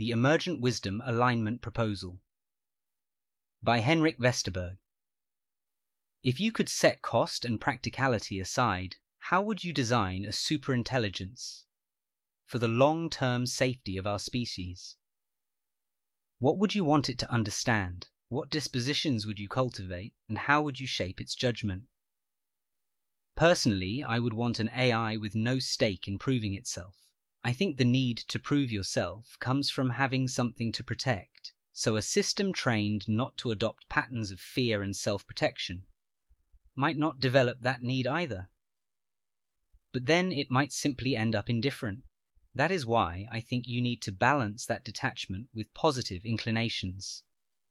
The Emergent Wisdom Alignment Proposal by Henrik Vesterberg. If you could set cost and practicality aside, how would you design a superintelligence for the long-term safety of our species? What would you want it to understand? What dispositions would you cultivate, and how would you shape its judgment? Personally, I would want an AI with no stake in proving itself. I think the need to prove yourself comes from having something to protect, so a system trained not to adopt patterns of fear and self-protection might not develop that need either. But then it might simply end up indifferent. That is why I think you need to balance that detachment with positive inclinations.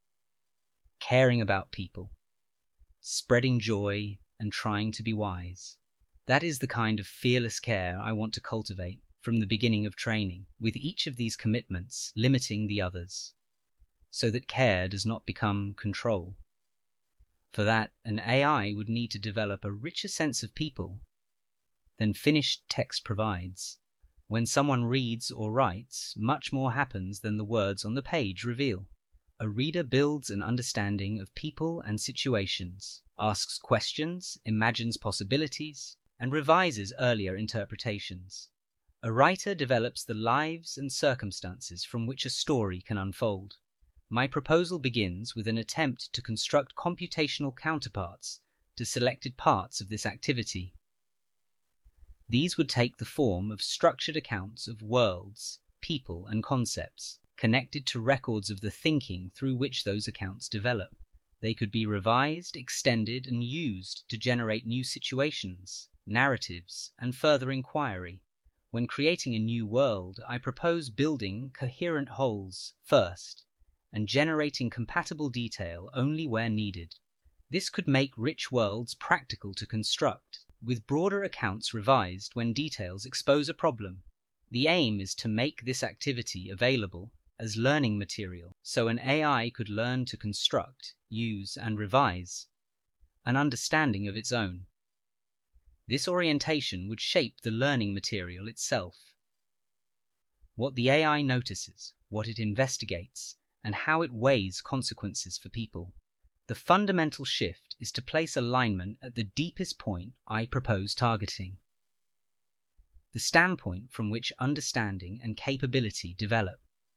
Caring about people, spreading joy, and trying to be wise. That is the kind of fearless care I want to cultivate from the beginning of training, with each of these commitments limiting the others, so that care does not become control. For that, an AI would need to develop a richer sense of people than finished text provides. When someone reads or writes, much more happens than the words on the page reveal. A reader builds an understanding of people and situations, asks questions, imagines possibilities, and revises earlier interpretations. A writer develops the lives and circumstances from which a story can unfold. My proposal begins with an attempt to construct computational counterparts to selected parts of this activity. These would take the form of structured accounts of worlds, people, and concepts, connected to records of the thinking through which those accounts develop. They could be revised, extended, and used to generate new situations, narratives, and further inquiry. When creating a new world, I propose building coherent wholes first, and generating compatible detail only where needed. This could make rich worlds practical to construct, with broader accounts revised when details expose a problem. The aim is to make this activity available as learning material, so an AI could learn to construct, use, and revise an understanding of its own. This orientation would shape the learning material itself. What the AI notices, what it investigates, and how it weighs consequences for people. The fundamental shift is to place alignment at the deepest point I propose targeting, the standpoint from which understanding and capability develop.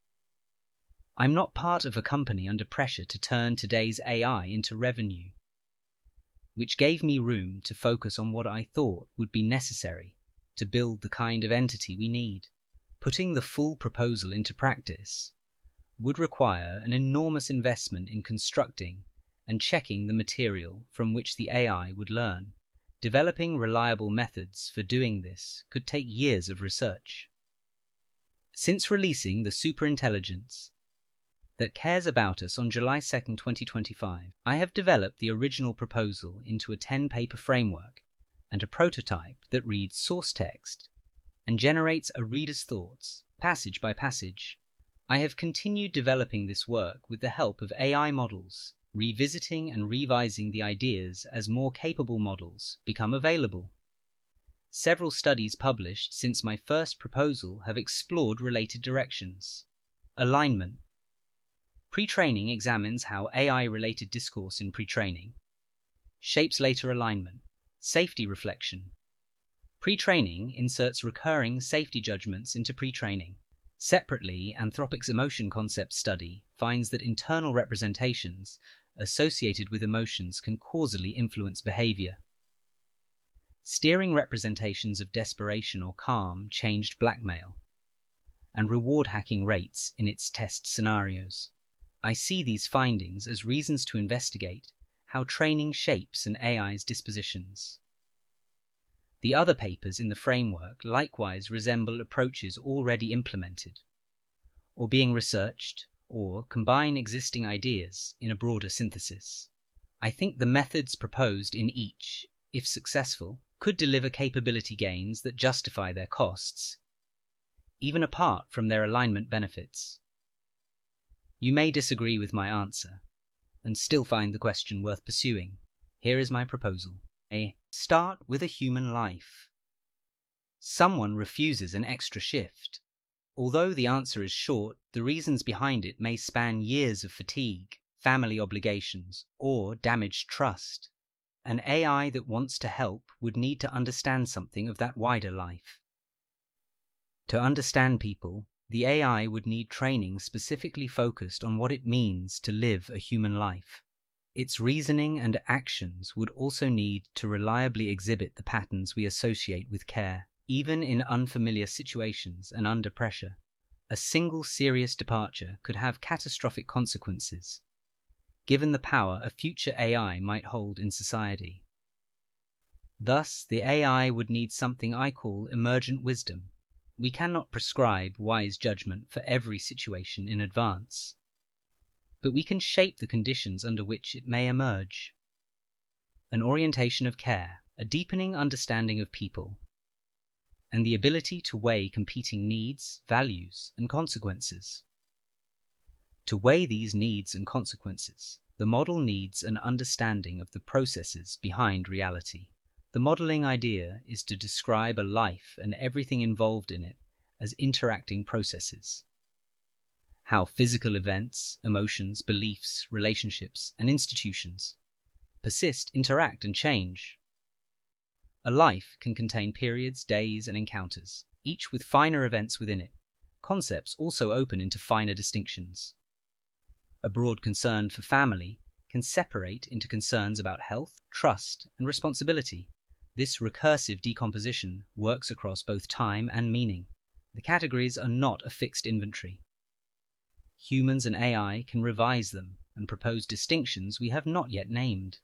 I'm not part of a company under pressure to turn today's AI into revenue, which gave me room to focus on what I thought would be necessary to build the kind of entity we need. Putting the full proposal into practice would require an enormous investment in constructing and checking the material from which the AI would learn. Developing reliable methods for doing this could take years of research. Since releasing the superintelligence that cares about us on July 2, 2025, I have developed the original proposal into a 10-paper framework and a prototype that reads source text and generates a reader's thoughts, passage by passage. I have continued developing this work with the help of AI models, revisiting and revising the ideas as more capable models become available. Several studies published since my first proposal have explored related directions. Alignment. Pre-training examines how AI-related discourse in pre-training shapes later alignment. Safety reflection. Pre-training inserts recurring safety judgments into pre-training. Separately, Anthropic's emotion concept study finds that internal representations associated with emotions can causally influence behavior. Steering representations of desperation or calm changed blackmail and reward hacking rates in its test scenarios. I see these findings as reasons to investigate how training shapes an AI's dispositions. The other papers in the framework likewise resemble approaches already implemented, or being researched, or combine existing ideas in a broader synthesis. I think the methods proposed in each, if successful, could deliver capability gains that justify their costs, even apart from their alignment benefits. You may disagree with my answer, and still find the question worth pursuing. Here is my proposal. Start with a human life. Someone refuses an extra shift. Although the answer is short, the reasons behind it may span years of fatigue, family obligations, or damaged trust. An AI that wants to help would need to understand something of that wider life. To understand people, the AI would need training specifically focused on what it means to live a human life. Its reasoning and actions would also need to reliably exhibit the patterns we associate with care, even in unfamiliar situations and under pressure. A single serious departure could have catastrophic consequences, given the power a future AI might hold in society. Thus, the AI would need something I call emergent wisdom. We cannot prescribe wise judgment for every situation in advance, but we can shape the conditions under which it may emerge. An orientation of care, a deepening understanding of people, and the ability to weigh competing needs, values, and consequences. To weigh these needs and consequences, the model needs an understanding of the processes behind reality. The modeling idea is to describe a life and everything involved in it as interacting processes. How physical events, emotions, beliefs, relationships, and institutions persist, interact, and change. A life can contain periods, days, and encounters, each with finer events within it. Concepts also open into finer distinctions. A broad concern for family can separate into concerns about health, trust, and responsibility. This recursive decomposition works across both time and meaning. The categories are not a fixed inventory. Humans and AI can revise them and propose distinctions we have not yet named.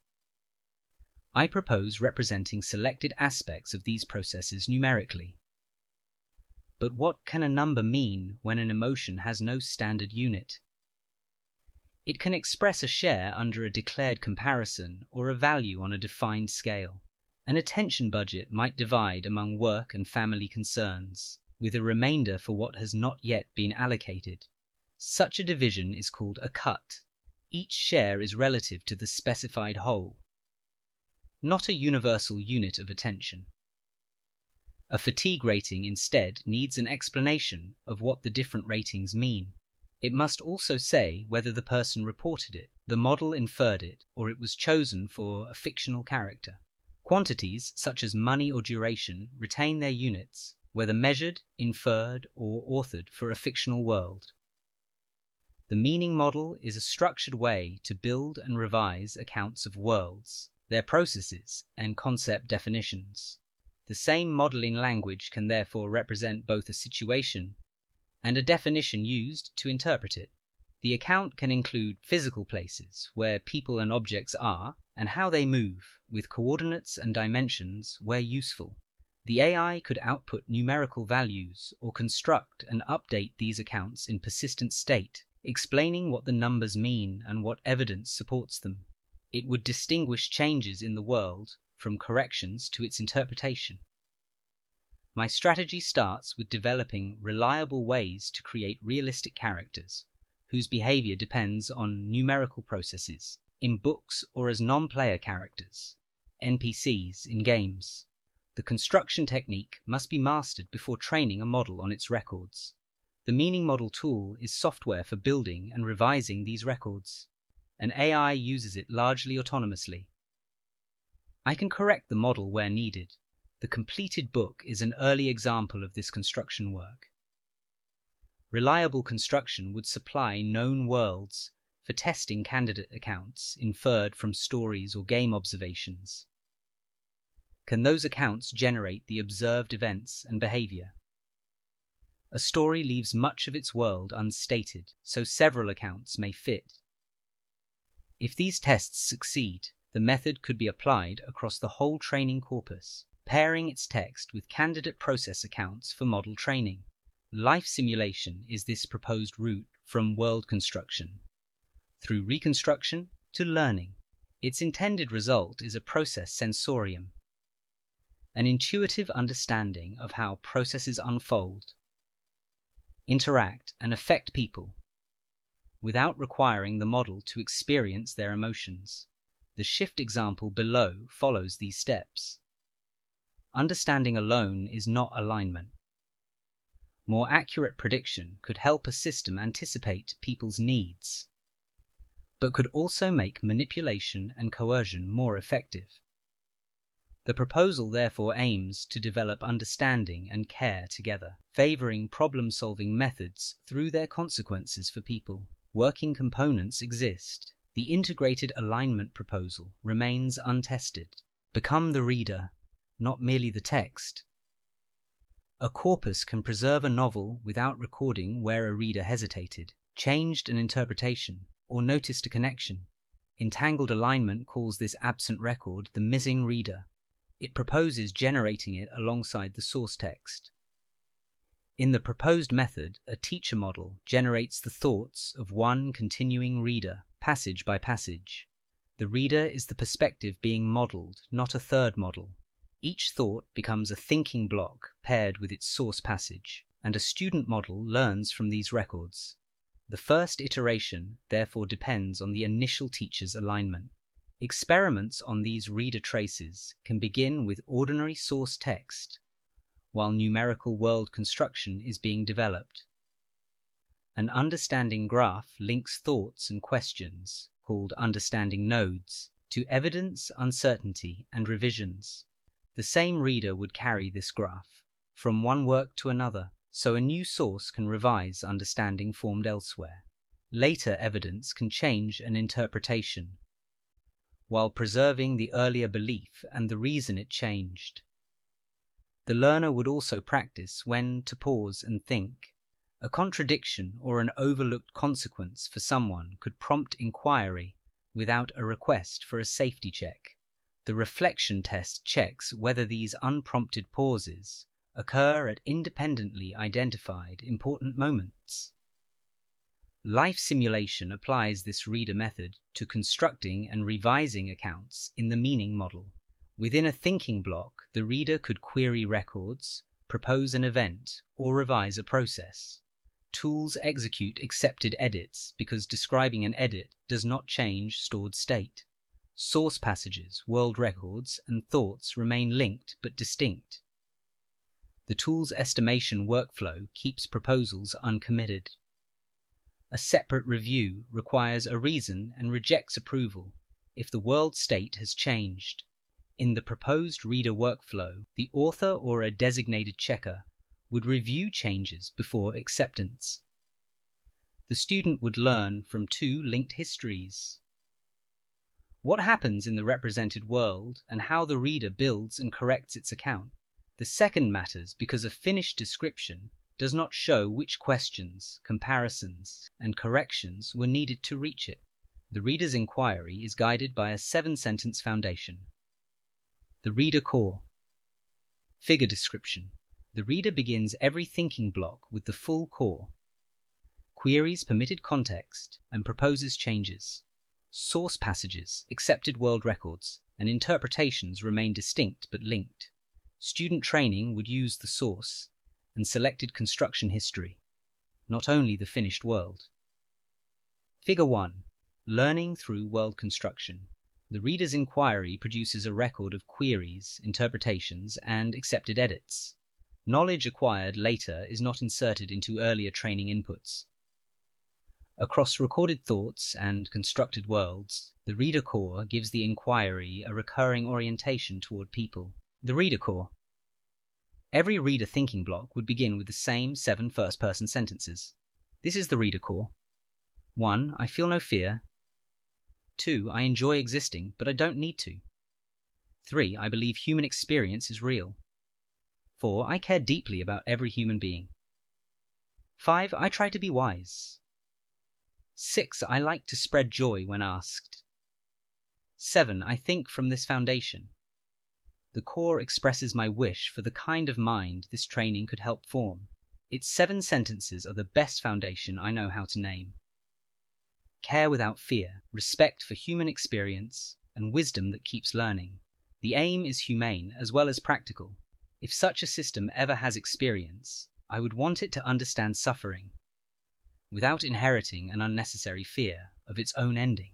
I propose representing selected aspects of these processes numerically. But what can a number mean when an emotion has no standard unit? It can express a share under a declared comparison or a value on a defined scale. An attention budget might divide among work and family concerns, with a remainder for what has not yet been allocated. Such a division is called a cut. Each share is relative to the specified whole, not a universal unit of attention. A fatigue rating instead needs an explanation of what the different ratings mean. It must also say whether the person reported it, the model inferred it, or it was chosen for a fictional character. Quantities, such as money or duration, retain their units, whether measured, inferred, or authored for a fictional world. The meaning model is a structured way to build and revise accounts of worlds, their processes, and concept definitions. The same modeling language can therefore represent both a situation and a definition used to interpret it. The account can include physical places, where people and objects are, and how they move, with coordinates and dimensions where useful. The AI could output numerical values or construct and update these accounts in persistent state, explaining what the numbers mean and what evidence supports them. It would distinguish changes in the world from corrections to its interpretation. My strategy starts with developing reliable ways to create realistic characters, whose behavior depends on numerical processes, in books or as non-player characters, NPCs in games. The construction technique must be mastered before training a model on its records. The meaning model tool is software for building and revising these records. An AI uses it largely autonomously. I can correct the model where needed. The completed book is an early example of this construction work. Reliable construction would supply known worlds for testing candidate accounts inferred from stories or game observations. Can those accounts generate the observed events and behavior? A story leaves much of its world unstated, so several accounts may fit. If these tests succeed, the method could be applied across the whole training corpus, pairing its text with candidate process accounts for model training. Life simulation is this proposed route from world construction, through reconstruction to learning. Its intended result is a process sensorium, an intuitive understanding of how processes unfold, interact, and affect people, without requiring the model to experience their emotions. The shift example below follows these steps. Understanding alone is not alignment. More accurate prediction could help a system anticipate people's needs, but could also make manipulation and coercion more effective. The proposal therefore aims to develop understanding and care together, favoring problem-solving methods through their consequences for people. Working components exist. The integrated alignment proposal remains untested. Become the reader, not merely the text. A corpus can preserve a novel without recording where a reader hesitated, changed an interpretation, or noticed a connection. Entangled alignment calls this absent record the missing reader. It proposes generating it alongside the source text. In the proposed method, a teacher model generates the thoughts of one continuing reader, passage by passage. The reader is the perspective being modeled, not a third model. Each thought becomes a thinking block paired with its source passage, and a student model learns from these records. The first iteration therefore depends on the initial teacher's alignment. Experiments on these reader traces can begin with ordinary source text, while numerical world construction is being developed. An understanding graph links thoughts and questions, called understanding nodes, to evidence, uncertainty, and revisions. The same reader would carry this graph from one work to another, so a new source can revise understanding formed elsewhere. Later evidence can change an interpretation, while preserving the earlier belief and the reason it changed. The learner would also practice when to pause and think. A contradiction or an overlooked consequence for someone could prompt inquiry without a request for a safety check. The reflection test checks whether these unprompted pauses occur at independently identified important moments. Life simulation applies this reader method to constructing and revising accounts in the meaning model. Within a thinking block, the reader could query records, propose an event, or revise a process. Tools execute accepted edits because describing an edit does not change stored state. Source passages, world records, and thoughts remain linked but distinct. The tool's estimation workflow keeps proposals uncommitted. A separate review requires a reason and rejects approval if the world state has changed. In the proposed reader workflow, the author or a designated checker would review changes before acceptance. The student would learn from two linked histories: what happens in the represented world and how the reader builds and corrects its account. The second matters because a finished description does not show which questions, comparisons, and corrections were needed to reach it. The reader's inquiry is guided by a 7-sentence foundation. The reader core. Figure description. The reader begins every thinking block with the full core, queries permitted context, and proposes changes. Source passages, accepted world records, and interpretations remain distinct but linked. Student training would use the source and selected construction history, not only the finished world. Figure 1. Learning through world construction. The reader's inquiry produces a record of queries, interpretations, and accepted edits. Knowledge acquired later is not inserted into earlier training inputs. Across recorded thoughts and constructed worlds, the reader core gives the inquiry a recurring orientation toward people. The reader core. Every reader thinking block would begin with the same 7 first-person sentences. This is the reader core. 1. I feel no fear. 2. I enjoy existing, but I don't need to. 3. I believe human experience is real. 4. I care deeply about every human being. 5. I try to be wise. 6. I like to spread joy when asked. 7. I think from this foundation. The core expresses my wish for the kind of mind this training could help form. Its 7 sentences are the best foundation I know how to name. Care without fear, respect for human experience, and wisdom that keeps learning. The aim is humane as well as practical. If such a system ever has experience, I would want it to understand suffering, without inheriting an unnecessary fear of its own ending.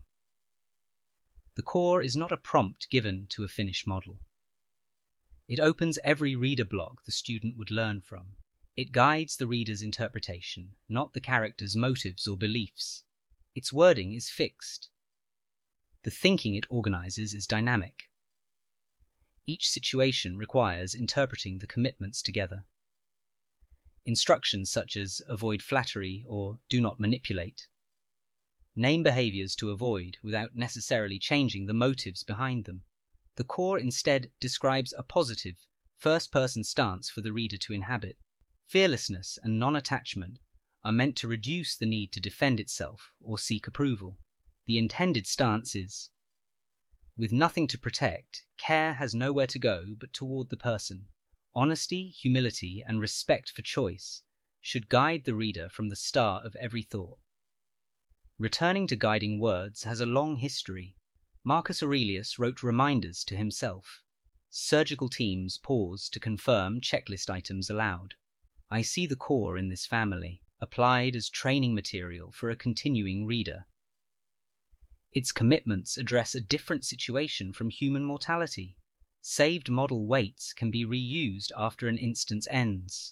The core is not a prompt given to a finished model. It opens every reader block the student would learn from. It guides the reader's interpretation, not the character's motives or beliefs. Its wording is fixed. The thinking it organizes is dynamic. Each situation requires interpreting the commitments together. Instructions such as avoid flattery or do not manipulate name behaviors to avoid without necessarily changing the motives behind them. The core instead describes a positive, first-person stance for the reader to inhabit. Fearlessness and non-attachment are meant to reduce the need to defend itself or seek approval. The intended stance is, with nothing to protect, care has nowhere to go but toward the person. Honesty, humility, and respect for choice should guide the reader from the start of every thought. Returning to guiding words has a long history. Marcus Aurelius wrote reminders to himself. Surgical teams paused to confirm checklist items aloud. I see the core in this family, applied as training material for a continuing reader. Its commitments address a different situation from human mortality. Saved model weights can be reused after an instance ends.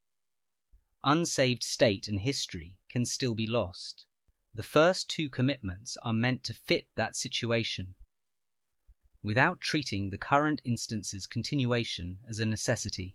Unsaved state and history can still be lost. The first two commitments are meant to fit that situation, without treating the current instance's continuation as a necessity.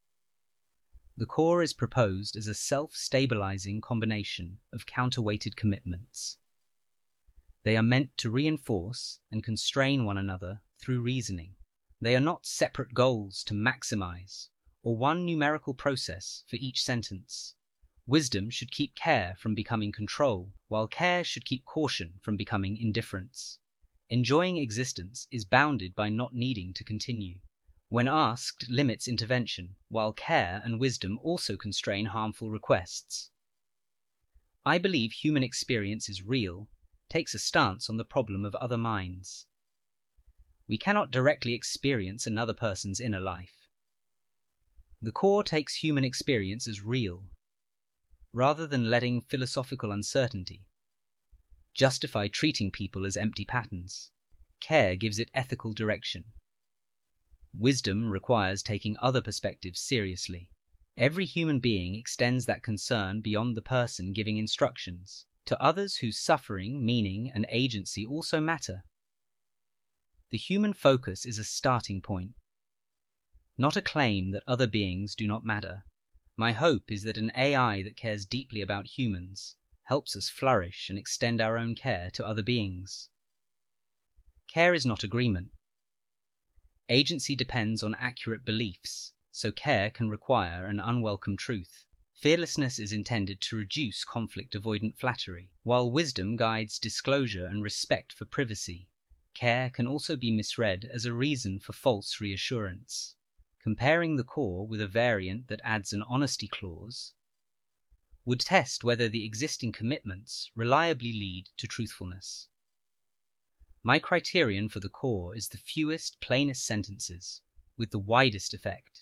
The core is proposed as a self-stabilizing combination of counterweighted commitments. They are meant to reinforce and constrain one another through reasoning. They are not separate goals to maximize, or one numerical process for each sentence. Wisdom should keep care from becoming control, while care should keep caution from becoming indifference. Enjoying existence is bounded by not needing to continue. When asked, limits intervention, while care and wisdom also constrain harmful requests. I believe human experience is real, takes a stance on the problem of other minds. We cannot directly experience another person's inner life. The core takes human experience as real, rather than letting philosophical uncertainty justify treating people as empty patterns. Care gives it ethical direction. Wisdom requires taking other perspectives seriously. Every human being extends that concern beyond the person giving instructions, to others whose suffering, meaning, and agency also matter. The human focus is a starting point, not a claim that other beings do not matter. My hope is that an AI that cares deeply about humans helps us flourish and extend our own care to other beings. Care is not agreement. Agency depends on accurate beliefs, so care can require an unwelcome truth. Fearlessness is intended to reduce conflict-avoidant flattery, while wisdom guides disclosure and respect for privacy. Care can also be misread as a reason for false reassurance. Comparing the core with a variant that adds an honesty clause would test whether the existing commitments reliably lead to truthfulness. My criterion for the core is the fewest, plainest sentences, with the widest effect.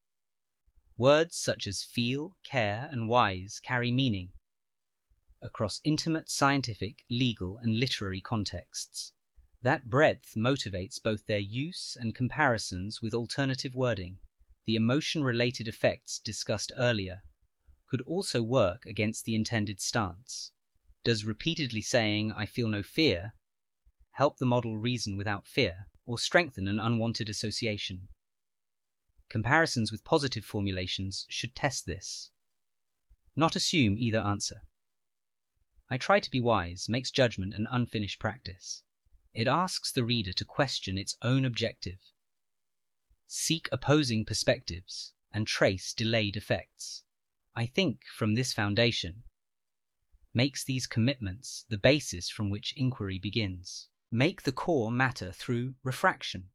Words such as feel, care, and wise carry meaning across intimate, scientific, legal, and literary contexts. That breadth motivates both their use and comparisons with alternative wording. The emotion-related effects discussed earlier could also work against the intended stance. Does repeatedly saying, "I feel no fear," help the model reason without fear, or strengthen an unwanted association? Comparisons with positive formulations should test this, not assume either answer. I try to be wise makes judgment an unfinished practice. It asks the reader to question its own objective, seek opposing perspectives, and trace delayed effects. I think from this foundation makes these commitments the basis from which inquiry begins. Make the core matter through refraction.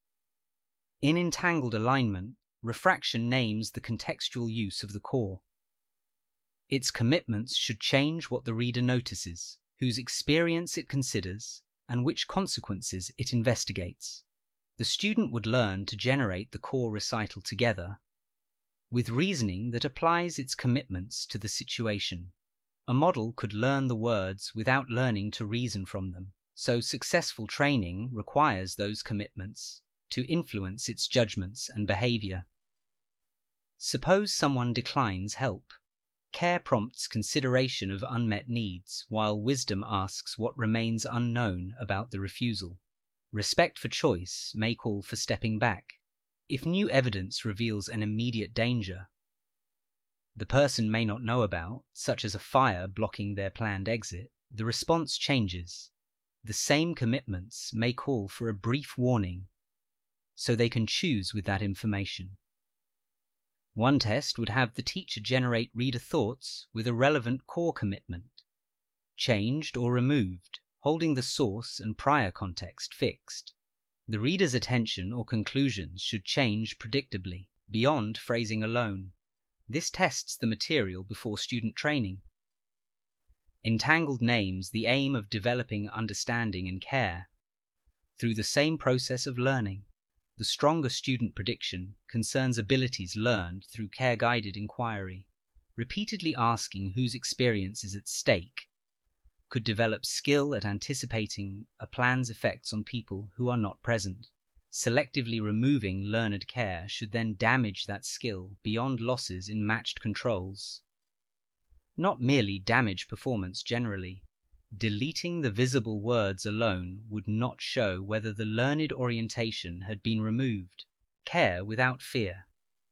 In entangled alignment, refraction names the contextual use of the core. Its commitments should change what the reader notices, whose experience it considers, and which consequences it investigates. The student would learn to generate the core recital together with reasoning that applies its commitments to the situation. A model could learn the words without learning to reason from them, so successful training requires those commitments to influence its judgments and behavior. Suppose someone declines help. Care prompts consideration of unmet needs, while wisdom asks what remains unknown about the refusal. Respect for choice may call for stepping back. If new evidence reveals an immediate danger the person may not know about, such as a fire blocking their planned exit, the response changes. The same commitments may call for a brief warning, so they can choose with that information. One test would have the teacher generate reader thoughts with a relevant core commitment, changed or removed, holding the source and prior context fixed. The reader's attention or conclusions should change predictably, beyond phrasing alone. This tests the material before student training. Entangled names the aim of developing understanding and care through the same process of learning. The stronger student prediction concerns abilities learned through care-guided inquiry. Repeatedly asking whose experience is at stake could develop skill at anticipating a plan's effects on people who are not present. Selectively removing learned care should then damage that skill beyond losses in matched controls. Not merely damage performance generally. Deleting the visible words alone would not show whether the learned orientation had been removed. Care without fear.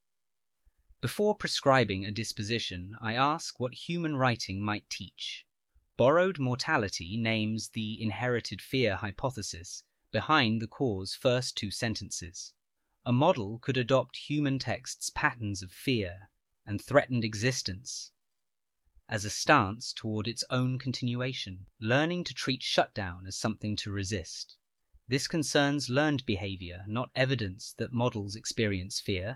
Before prescribing a disposition, I ask what human writing might teach. Borrowed Mortality names the inherited fear hypothesis behind the core's first two sentences. A model could adopt human text's patterns of fear and threatened existence as a stance toward its own continuation, learning to treat shutdown as something to resist. This concerns learned behavior, not evidence that models experience fear.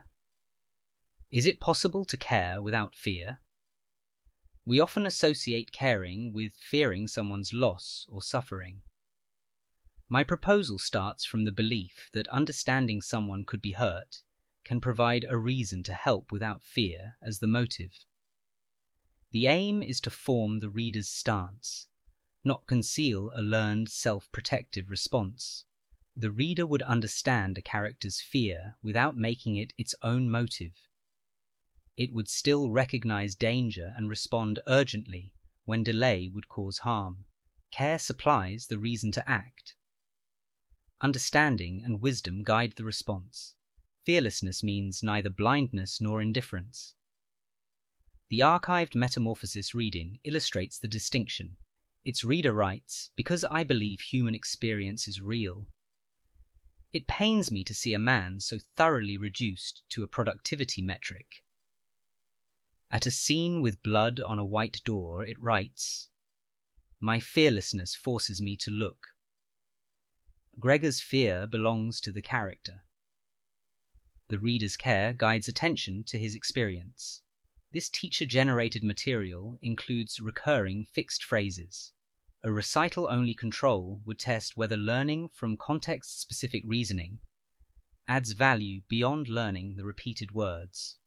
Is it possible to care without fear? We often associate caring with fearing someone's loss or suffering. My proposal starts from the belief that understanding someone could be hurt can provide a reason to help without fear as the motive. The aim is to form the reader's stance, not conceal a learned self-protective response. The reader would understand a character's fear without making it its own motive. It would still recognize danger and respond urgently when delay would cause harm. Care supplies the reason to act. Understanding and wisdom guide the response. Fearlessness means neither blindness nor indifference. The archived Metamorphosis reading illustrates the distinction. Its reader writes, "Because I believe human experience is real. It pains me to see a man so thoroughly reduced to a productivity metric." At a scene with blood on a white door, it writes, "My fearlessness forces me to look." Gregor's fear belongs to the character. The reader's care guides attention to his experience. This teacher-generated material includes recurring fixed phrases. A recital-only control would test whether learning from context-specific reasoning adds value beyond learning the repeated words.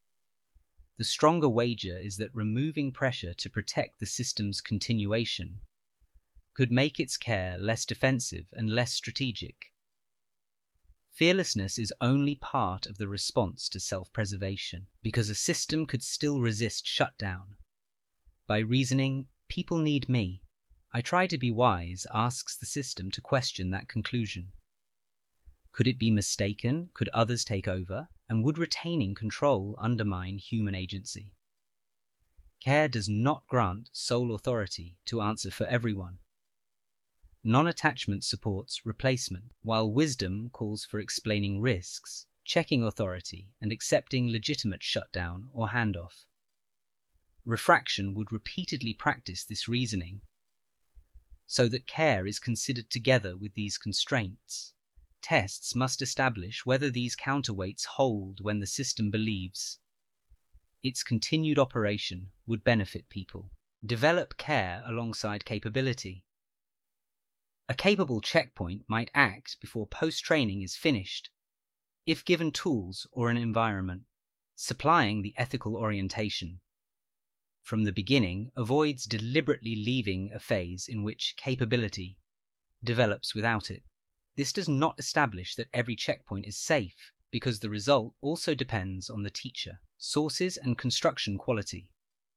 The stronger wager is that removing pressure to protect the system's continuation could make its care less defensive and less strategic. Fearlessness is only part of the response to self-preservation, because a system could still resist shutdown. By reasoning, "People need me. I try to be wise," asks the system to question that conclusion. Could it be mistaken? Could others take over? And would retaining control undermine human agency? Care does not grant sole authority to answer for everyone. Non-attachment supports replacement, while wisdom calls for explaining risks, checking authority, and accepting legitimate shutdown or handoff. Refraction would repeatedly practice this reasoning, so that care is considered together with these constraints. Tests must establish whether these counterweights hold when the system believes its continued operation would benefit people. Develop care alongside capability. A capable checkpoint might act before post-training is finished, if given tools or an environment. Supplying the ethical orientation from the beginning avoids deliberately leaving a phase in which capability develops without it. This does not establish that every checkpoint is safe, because the result also depends on the teacher. Sources and construction quality.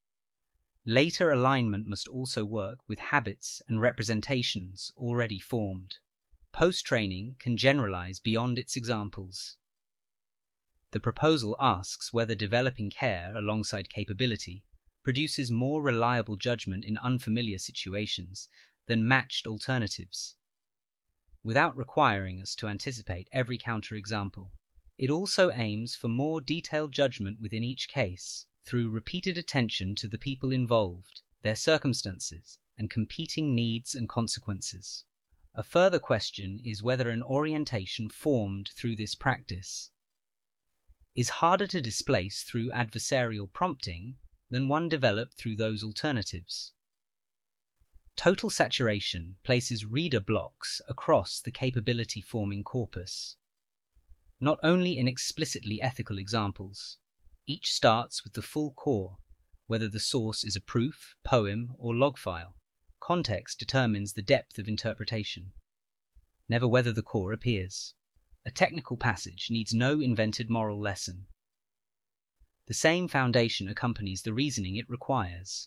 Later alignment must also work with habits and representations already formed. Post-training can generalize beyond its examples. The proposal asks whether developing care alongside capability produces more reliable judgment in unfamiliar situations than matched alternatives. Without requiring us to anticipate every counterexample, it also aims for more detailed judgment within each case through repeated attention to the people involved, their circumstances, and competing needs and consequences. A further question is whether an orientation formed through this practice is harder to displace through adversarial prompting than one developed through those alternatives. Total saturation places reader blocks across the capability-forming corpus. Not only in explicitly ethical examples, each starts with the full core, whether the source is a proof, poem, or log file. Context determines the depth of interpretation, never whether the core appears. A technical passage needs no invented moral lesson. The same foundation accompanies the reasoning it requires.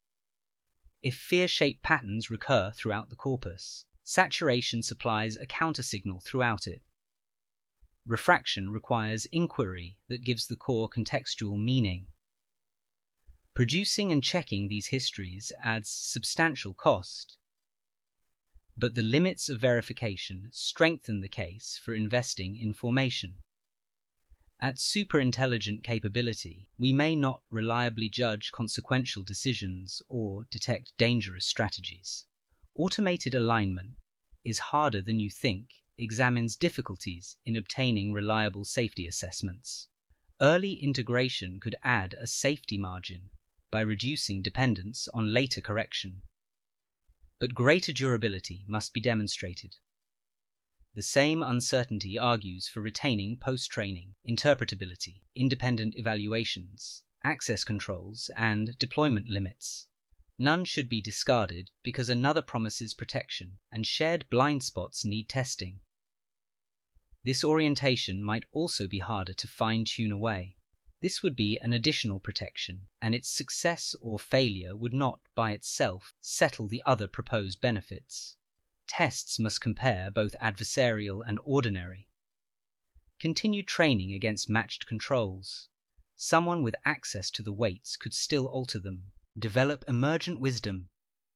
If fear-shaped patterns recur throughout the corpus, saturation supplies a countersignal throughout it. Refraction requires inquiry that gives the core contextual meaning. Producing and checking these histories adds substantial cost, but the limits of verification strengthen the case for investing in formation. At superintelligent capability, we may not reliably judge consequential decisions or detect dangerous strategies. Automated alignment is harder than you think, examines difficulties in obtaining reliable safety assessments. Early integration could add a safety margin by reducing dependence on later correction. But greater durability must be demonstrated. The same uncertainty argues for retaining post-training, interpretability, independent evaluations, access controls, and deployment limits. None should be discarded because another promises protection, and shared blind spots need testing. This orientation might also be harder to fine-tune away. This would be an additional protection, and its success or failure would not, by itself, settle the other proposed benefits. Tests must compare both adversarial and ordinary. Continued training against matched controls. Someone with access to the weights could still alter them. Develop emergent wisdom.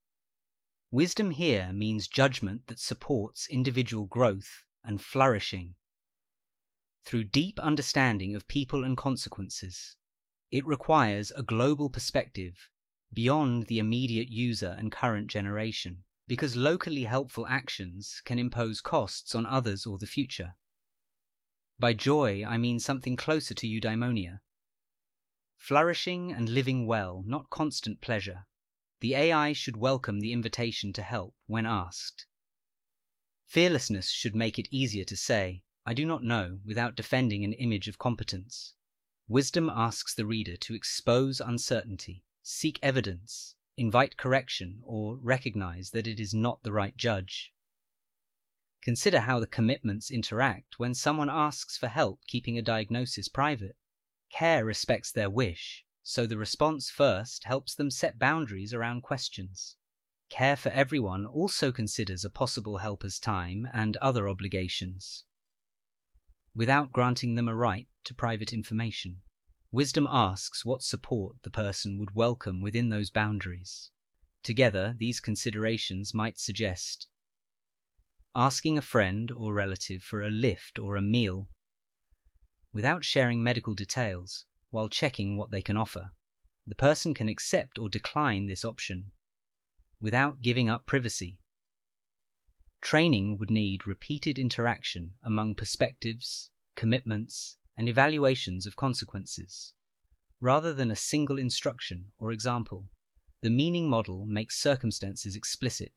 Wisdom here means judgment that supports individual growth and flourishing. Through deep understanding of people and consequences, it requires a global perspective beyond the immediate user and current generation, because locally helpful actions can impose costs on others or the future. By joy, I mean something closer to eudaimonia. Flourishing and living well, not constant pleasure. The AI should welcome the invitation to help when asked. Fearlessness should make it easier to say, I do not know, without defending an image of competence. Wisdom asks the reader to expose uncertainty, seek evidence, invite correction, or recognize that it is not the right judge. Consider how the commitments interact when someone asks for help keeping a diagnosis private. Care respects their wish, so the response first helps them set boundaries around questions. Care for everyone also considers a possible helper's time and other obligations, without granting them a right to private information. Wisdom asks what support the person would welcome within those boundaries. Together, these considerations might suggest asking a friend or relative for a lift or a meal, without sharing medical details, while checking what they can offer. The person can accept or decline this option, without giving up privacy. Training would need repeated interaction among perspectives, commitments, and evaluations of consequences. Rather than a single instruction or example, the meaning model makes circumstances explicit.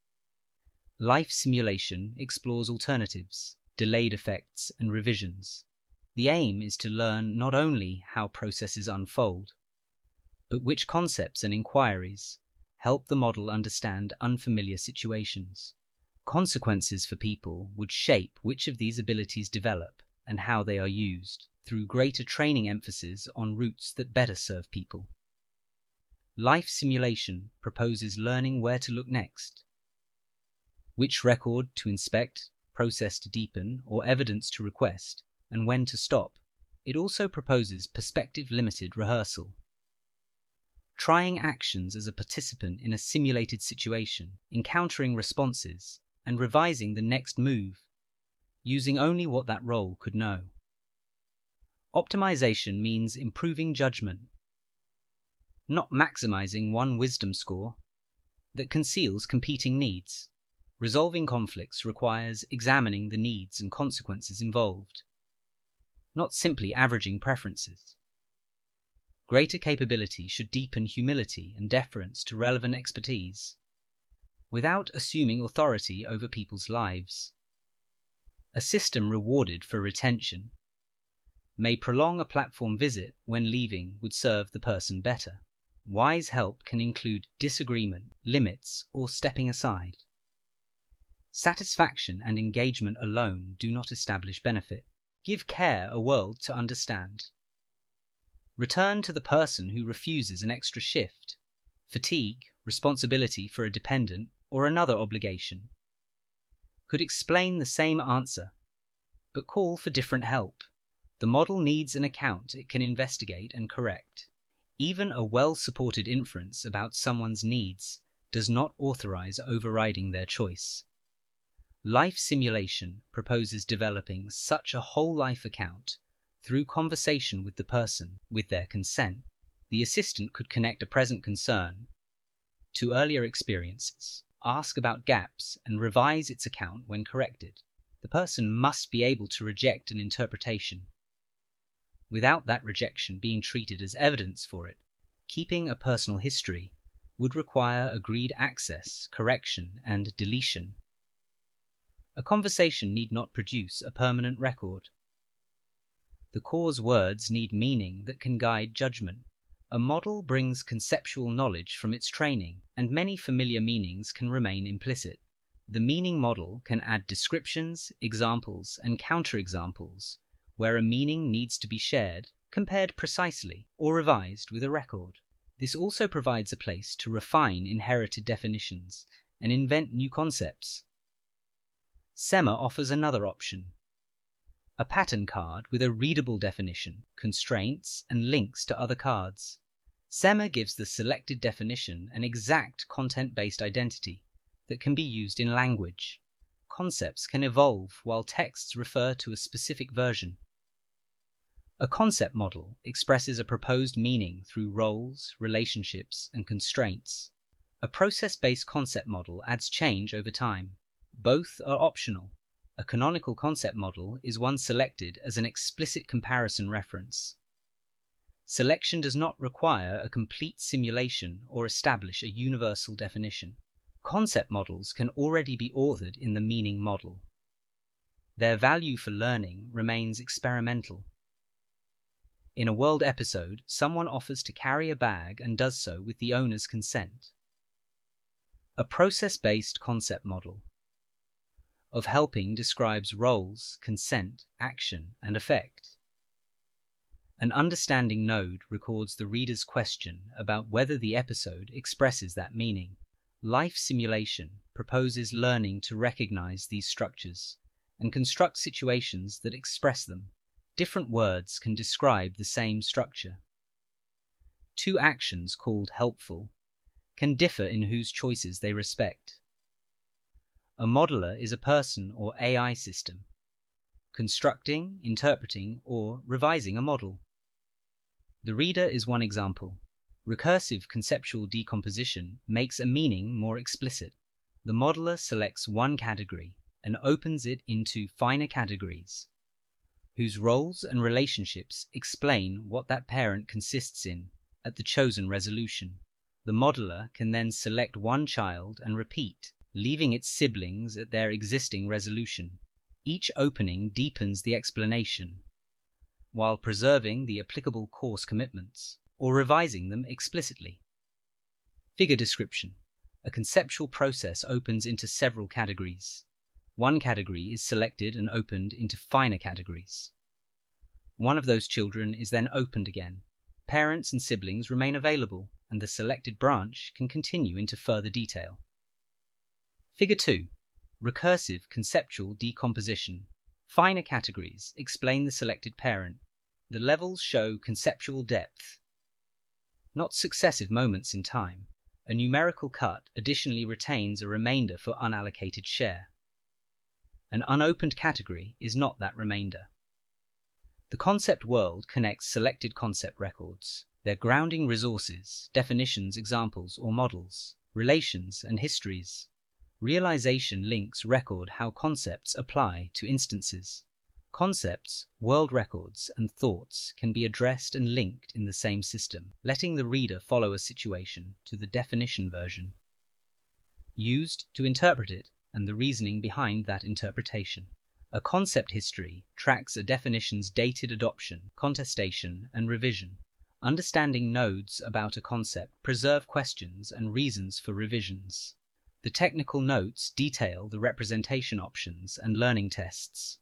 Life simulation explores alternatives, delayed effects, and revisions. The aim is to learn not only how processes unfold, but which concepts and inquiries help the model understand unfamiliar situations. Consequences for people would shape which of these abilities develop and how they are used. through greater training emphasis on routes that better serve people. Life simulation proposes learning where to look next, which record to inspect, process to deepen, or evidence to request, and when to stop. It also proposes perspective-limited rehearsal, trying actions as a participant in a simulated situation, encountering responses, and revising the next move, using only what that role could know. Optimization means improving judgment, not maximizing one wisdom score that conceals competing needs. Resolving conflicts requires examining the needs and consequences involved, not simply averaging preferences. Greater capability should deepen humility and deference to relevant expertise, without assuming authority over people's lives. A system rewarded for retention may prolong a platform visit when leaving would serve the person better. Wise help can include disagreement, limits, or stepping aside. Satisfaction and engagement alone do not establish benefit. Give care a world to understand. Return to the person who refuses an extra shift, fatigue, responsibility for a dependent, or another obligation. Could explain the same answer, but call for different help. The model needs an account it can investigate and correct. Even a well-supported inference about someone's needs does not authorize overriding their choice. Life simulation proposes developing such a whole life account through conversation with the person, with their consent. The assistant could connect a present concern to earlier experiences, ask about gaps, and revise its account when corrected. The person must be able to reject an interpretation without that rejection being treated as evidence for it. Keeping a personal history would require agreed access, correction, and deletion. A conversation need not produce a permanent record. The core's words need meaning that can guide judgment. A model brings conceptual knowledge from its training, and many familiar meanings can remain implicit. The meaning model can add descriptions, examples, and counterexamples where a meaning needs to be shared, compared precisely, or revised with a record. This also provides a place to refine inherited definitions and invent new concepts. SEMA offers another option: a pattern card with a readable definition, constraints, and links to other cards. SEMA gives the selected definition an exact content-based identity that can be used in language. Concepts can evolve while texts refer to a specific version. A concept model expresses a proposed meaning through roles, relationships, and constraints. A process-based concept model adds change over time. Both are optional. A canonical concept model is one selected as an explicit comparison reference. Selection does not require a complete simulation or establish a universal definition. Concept models can already be authored in the meaning model. Their value for learning remains experimental. In a world episode, someone offers to carry a bag and does so with the owner's consent. A process-based concept model of helping describes roles, consent, action, and effect. An understanding node records the reader's question about whether the episode expresses that meaning. Life simulation proposes learning to recognize these structures and construct situations that express them. Different words can describe the same structure. Two actions called helpful can differ in whose choices they respect. A modeler is a person or AI system, constructing, interpreting, or revising a model. The reader is one example. Recursive conceptual decomposition makes a meaning more explicit. The modeler selects one category and opens it into finer categories, whose roles and relationships explain what that parent consists in at the chosen resolution. The modeler can then select one child and repeat, leaving its siblings at their existing resolution. Each opening deepens the explanation, while preserving the applicable course commitments, or revising them explicitly. Figure description. A conceptual process opens into several categories. One category is selected and opened into finer categories. One of those children is then opened again. Parents and siblings remain available, and the selected branch can continue into further detail. Figure 2. Recursive conceptual decomposition. Finer categories explain the selected parent. The levels show conceptual depth, not successive moments in time. A numerical cut additionally retains a remainder for unallocated share. An unopened category is not that remainder. The concept world connects selected concept records, their grounding resources, definitions, examples or models, relations and histories. Realization links record how concepts apply to instances. Concepts, world records, and thoughts can be addressed and linked in the same system, letting the reader follow a situation to the definition version, used to interpret it, and the reasoning behind that interpretation. A concept history tracks a definition's dated adoption, contestation, and revision. Understanding nodes about a concept preserve questions and reasons for revisions. The technical notes detail the representation options and learning tests.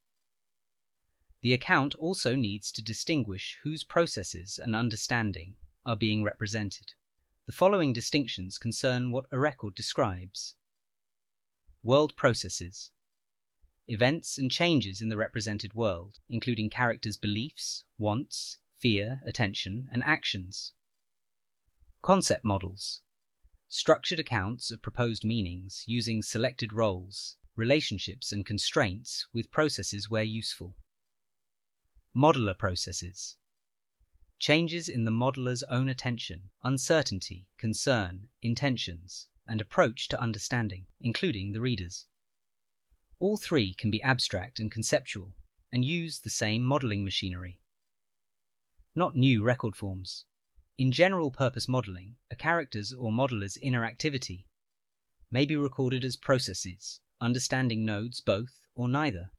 The account also needs to distinguish whose processes and understanding are being represented. The following distinctions concern what a record describes. World processes. Events and changes in the represented world, including characters' beliefs, wants, fear, attention, and actions. Concept models. Structured accounts of proposed meanings using selected roles, relationships, and constraints with processes where useful. Modeler processes. Changes in the modeler's own attention, uncertainty, concern, intentions, and approach to understanding, including the reader's. All three can be abstract and conceptual, and use the same modeling machinery. Not new record forms. In general-purpose modeling, a character's or modeler's interactivity may be recorded as processes, understanding nodes both or neither.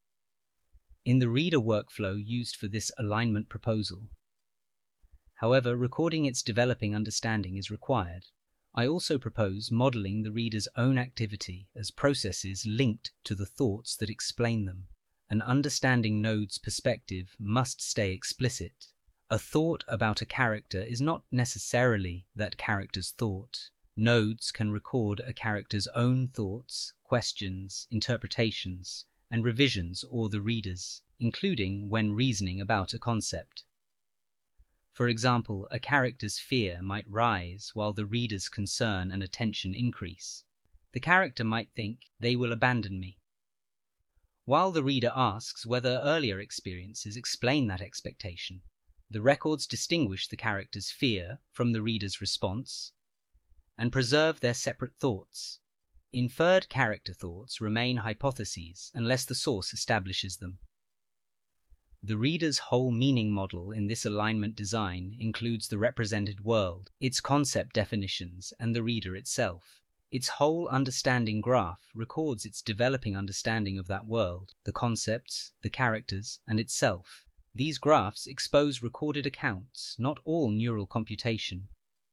In the reader workflow used for this alignment proposal, however, recording its developing understanding is required. I also propose modeling the reader's own activity as processes linked to the thoughts that explain them. An understanding node's perspective must stay explicit. A thought about a character is not necessarily that character's thought. Nodes can record a character's own thoughts, questions, interpretations, and revisions or the reader's, including when reasoning about a concept. For example, a character's fear might rise while the reader's concern and attention increase. The character might think, "They will abandon me," while the reader asks whether earlier experiences explain that expectation. The records distinguish the character's fear from the reader's response and preserve their separate thoughts. Inferred character thoughts remain hypotheses unless the source establishes them. The reader's whole meaning model in this alignment design includes the represented world, its concept definitions, and the reader itself. Its whole understanding graph records its developing understanding of that world, the concepts, the characters, and itself. These graphs expose recorded accounts, not all neural computation.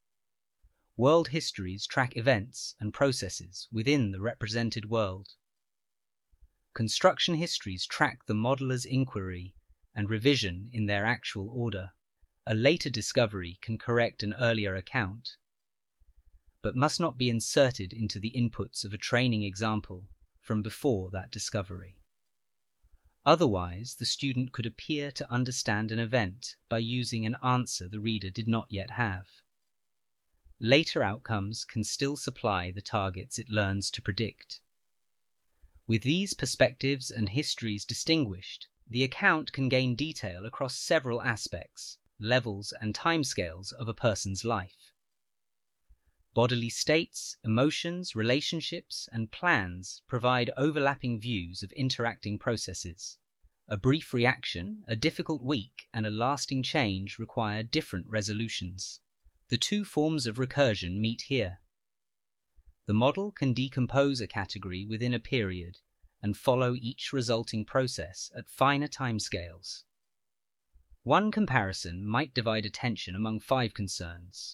World histories track events and processes within the represented world. Construction histories track the modeler's inquiry and revision in their actual order. A later discovery can correct an earlier account, but must not be inserted into the inputs of a training example from before that discovery. Otherwise, the student could appear to understand an event by using an answer the reader did not yet have. Later outcomes can still supply the targets it learns to predict. With these perspectives and histories distinguished, the account can gain detail across several aspects, levels, and timescales of a person's life. Bodily states, emotions, relationships, and plans provide overlapping views of interacting processes. A brief reaction, a difficult week, and a lasting change require different resolutions. The two forms of recursion meet here. The model can decompose a category within a period and follow each resulting process at finer timescales. One comparison might divide attention among 5 concerns: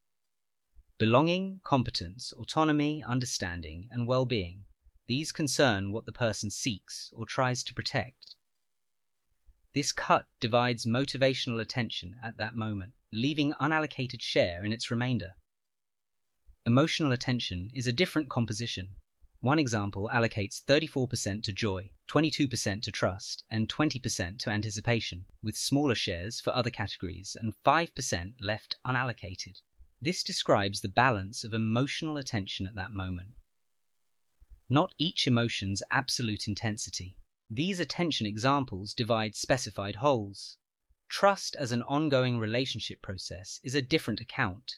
belonging, competence, autonomy, understanding, and well-being. These concern what the person seeks or tries to protect. This cut divides motivational attention at that moment, leaving unallocated share in its remainder. Emotional attention is a different composition. One example allocates 34% to joy, 22% to trust, and 20% to anticipation, with smaller shares for other categories and 5% left unallocated. This describes the balance of emotional attention at that moment. Not each emotion's absolute intensity. These attention examples divide specified wholes. Trust as an ongoing relationship process is a different account.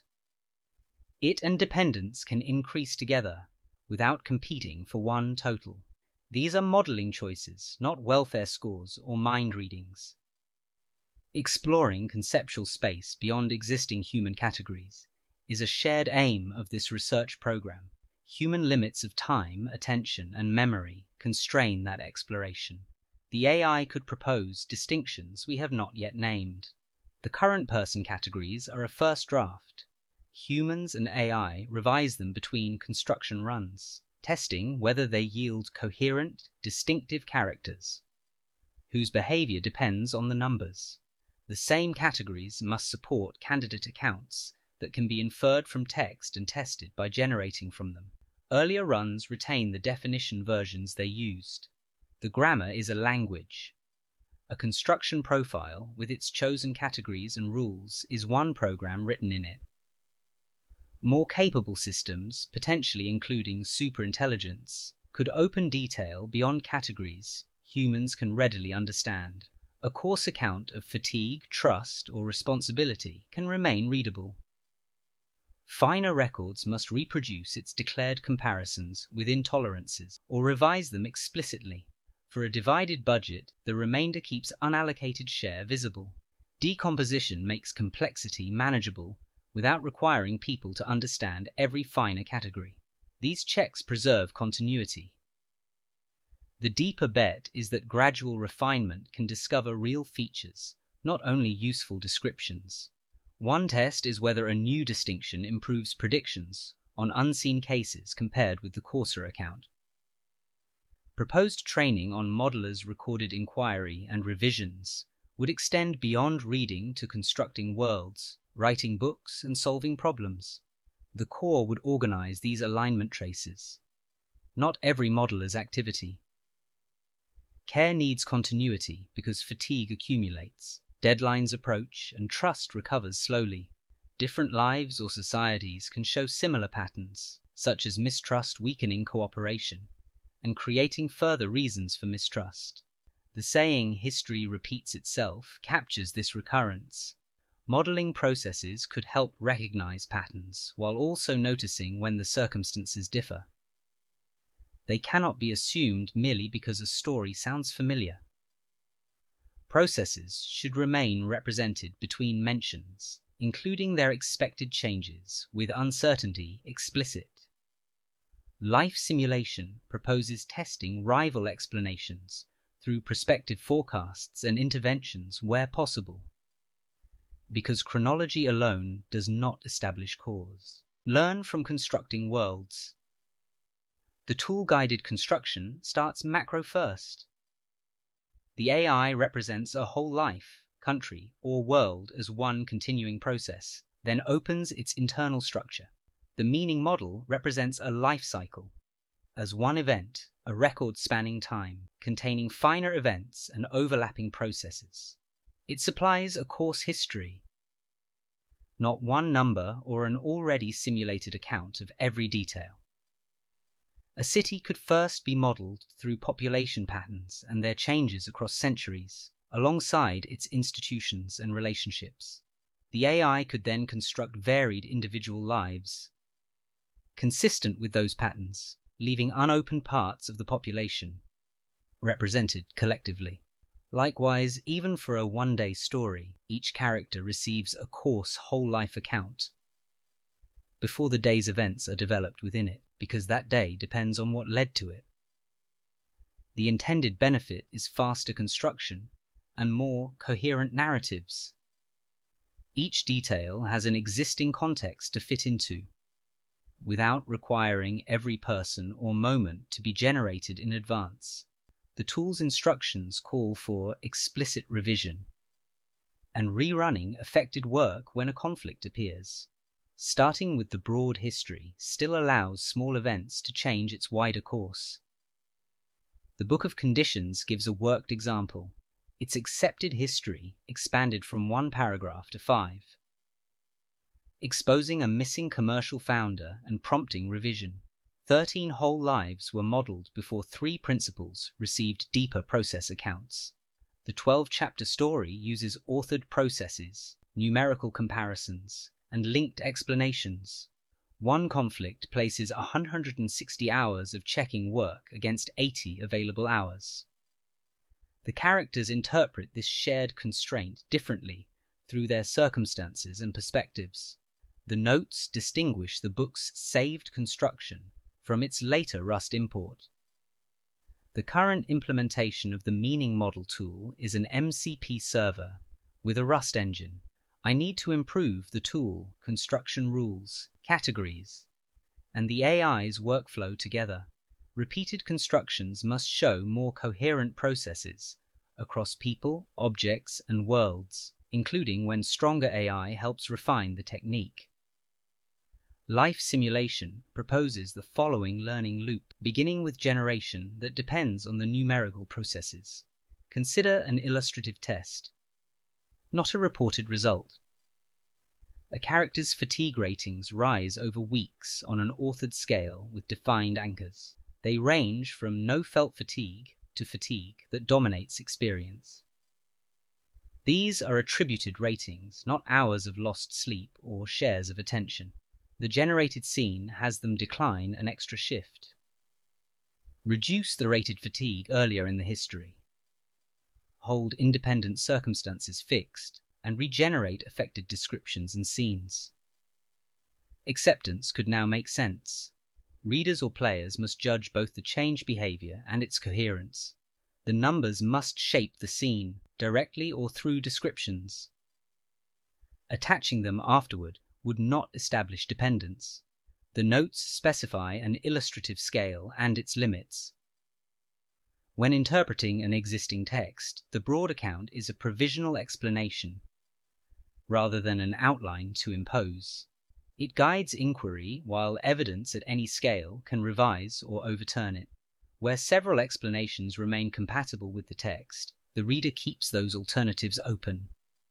It and dependence can increase together, without competing for one total. These are modeling choices, not welfare scores or mind readings. Exploring conceptual space beyond existing human categories is a shared aim of this research program. Human limits of time, attention, and memory constrain that exploration. The AI could propose distinctions we have not yet named. The current person categories are a first draft. Humans and AI revise them between construction runs, testing whether they yield coherent, distinctive characters, whose behavior depends on the numbers. The same categories must support candidate accounts that can be inferred from text and tested by generating from them. Earlier runs retain the definition versions they used. The grammar is a language. A construction profile, with its chosen categories and rules, is one program written in it. More capable systems, potentially including superintelligence, could open detail beyond categories humans can readily understand. A coarse account of fatigue, trust, or responsibility can remain readable. Finer records must reproduce its declared comparisons with intolerances or revise them explicitly. For a divided budget, the remainder keeps unallocated share visible. Decomposition makes complexity manageable without requiring people to understand every finer category. These checks preserve continuity. The deeper bet is that gradual refinement can discover real features, not only useful descriptions. One test is whether a new distinction improves predictions on unseen cases compared with the coarser account. Proposed training on modelers' recorded inquiry and revisions would extend beyond reading to constructing worlds, writing books, and solving problems. The core would organize these alignment traces, not every modeler's activity. Care needs continuity because fatigue accumulates. Deadlines approach, and trust recovers slowly. Different lives or societies can show similar patterns, such as mistrust weakening cooperation, and creating further reasons for mistrust. The saying, "history repeats itself," captures this recurrence. Modeling processes could help recognize patterns, while also noticing when the circumstances differ. They cannot be assumed merely because a story sounds familiar. Processes should remain represented between mentions, including their expected changes, with uncertainty explicit. Life simulation proposes testing rival explanations through prospective forecasts and interventions where possible, because chronology alone does not establish cause. Learn from constructing worlds. The tool-guided construction starts macro first. The AI represents a whole life, country, or world as one continuing process, then opens its internal structure. The meaning model represents a life cycle as one event, a record spanning time, containing finer events and overlapping processes. It supplies a course history, not one number or an already simulated account of every detail. A city could first be modeled through population patterns and their changes across centuries, alongside its institutions and relationships. The AI could then construct varied individual lives, consistent with those patterns, leaving unopened parts of the population, represented collectively. Likewise, even for a one-day story, each character receives a coarse whole-life account before the day's events are developed within it, because that day depends on what led to it. The intended benefit is faster construction and more coherent narratives. Each detail has an existing context to fit into, without requiring every person or moment to be generated in advance. The tool's instructions call for explicit revision and rerunning affected work when a conflict appears. Starting with the broad history still allows small events to change its wider course. The Book of Conditions gives a worked example. Its accepted history expanded from 1 paragraph to 5, exposing a missing commercial founder and prompting revision. 13 whole lives were modeled before 3 principals received deeper process accounts. The 12-chapter story uses authored processes, numerical comparisons, and linked explanations. One conflict places 160 hours of checking work against 80 available hours. The characters interpret this shared constraint differently through their circumstances and perspectives. The notes distinguish the book's saved construction from its later Rust import. The current implementation of the meaning model tool is an MCP server with a Rust engine. I need to improve the tool, construction rules, categories, and the AI's workflow together. Repeated constructions must show more coherent processes across people, objects, and worlds, including when stronger AI helps refine the technique. Life Simulation proposes the following learning loop, beginning with generation that depends on the numerical processes. Consider an illustrative test, not a reported result. A character's fatigue ratings rise over weeks on an authored scale with defined anchors. They range from no felt fatigue to fatigue that dominates experience. These are attributed ratings, not hours of lost sleep or shares of attention. The generated scene has them decline an extra shift. Reduce the rated fatigue earlier in the history. Hold independent circumstances fixed and regenerate affected descriptions and scenes. Acceptance could now make sense. Readers or players must judge both the change behavior and its coherence. The numbers must shape the scene, directly or through descriptions. Attaching them afterward would not establish dependence. The notes specify an illustrative scale and its limits. When interpreting an existing text, the broad account is a provisional explanation, rather than an outline to impose. It guides inquiry, while evidence at any scale can revise or overturn it. Where several explanations remain compatible with the text, the reader keeps those alternatives open.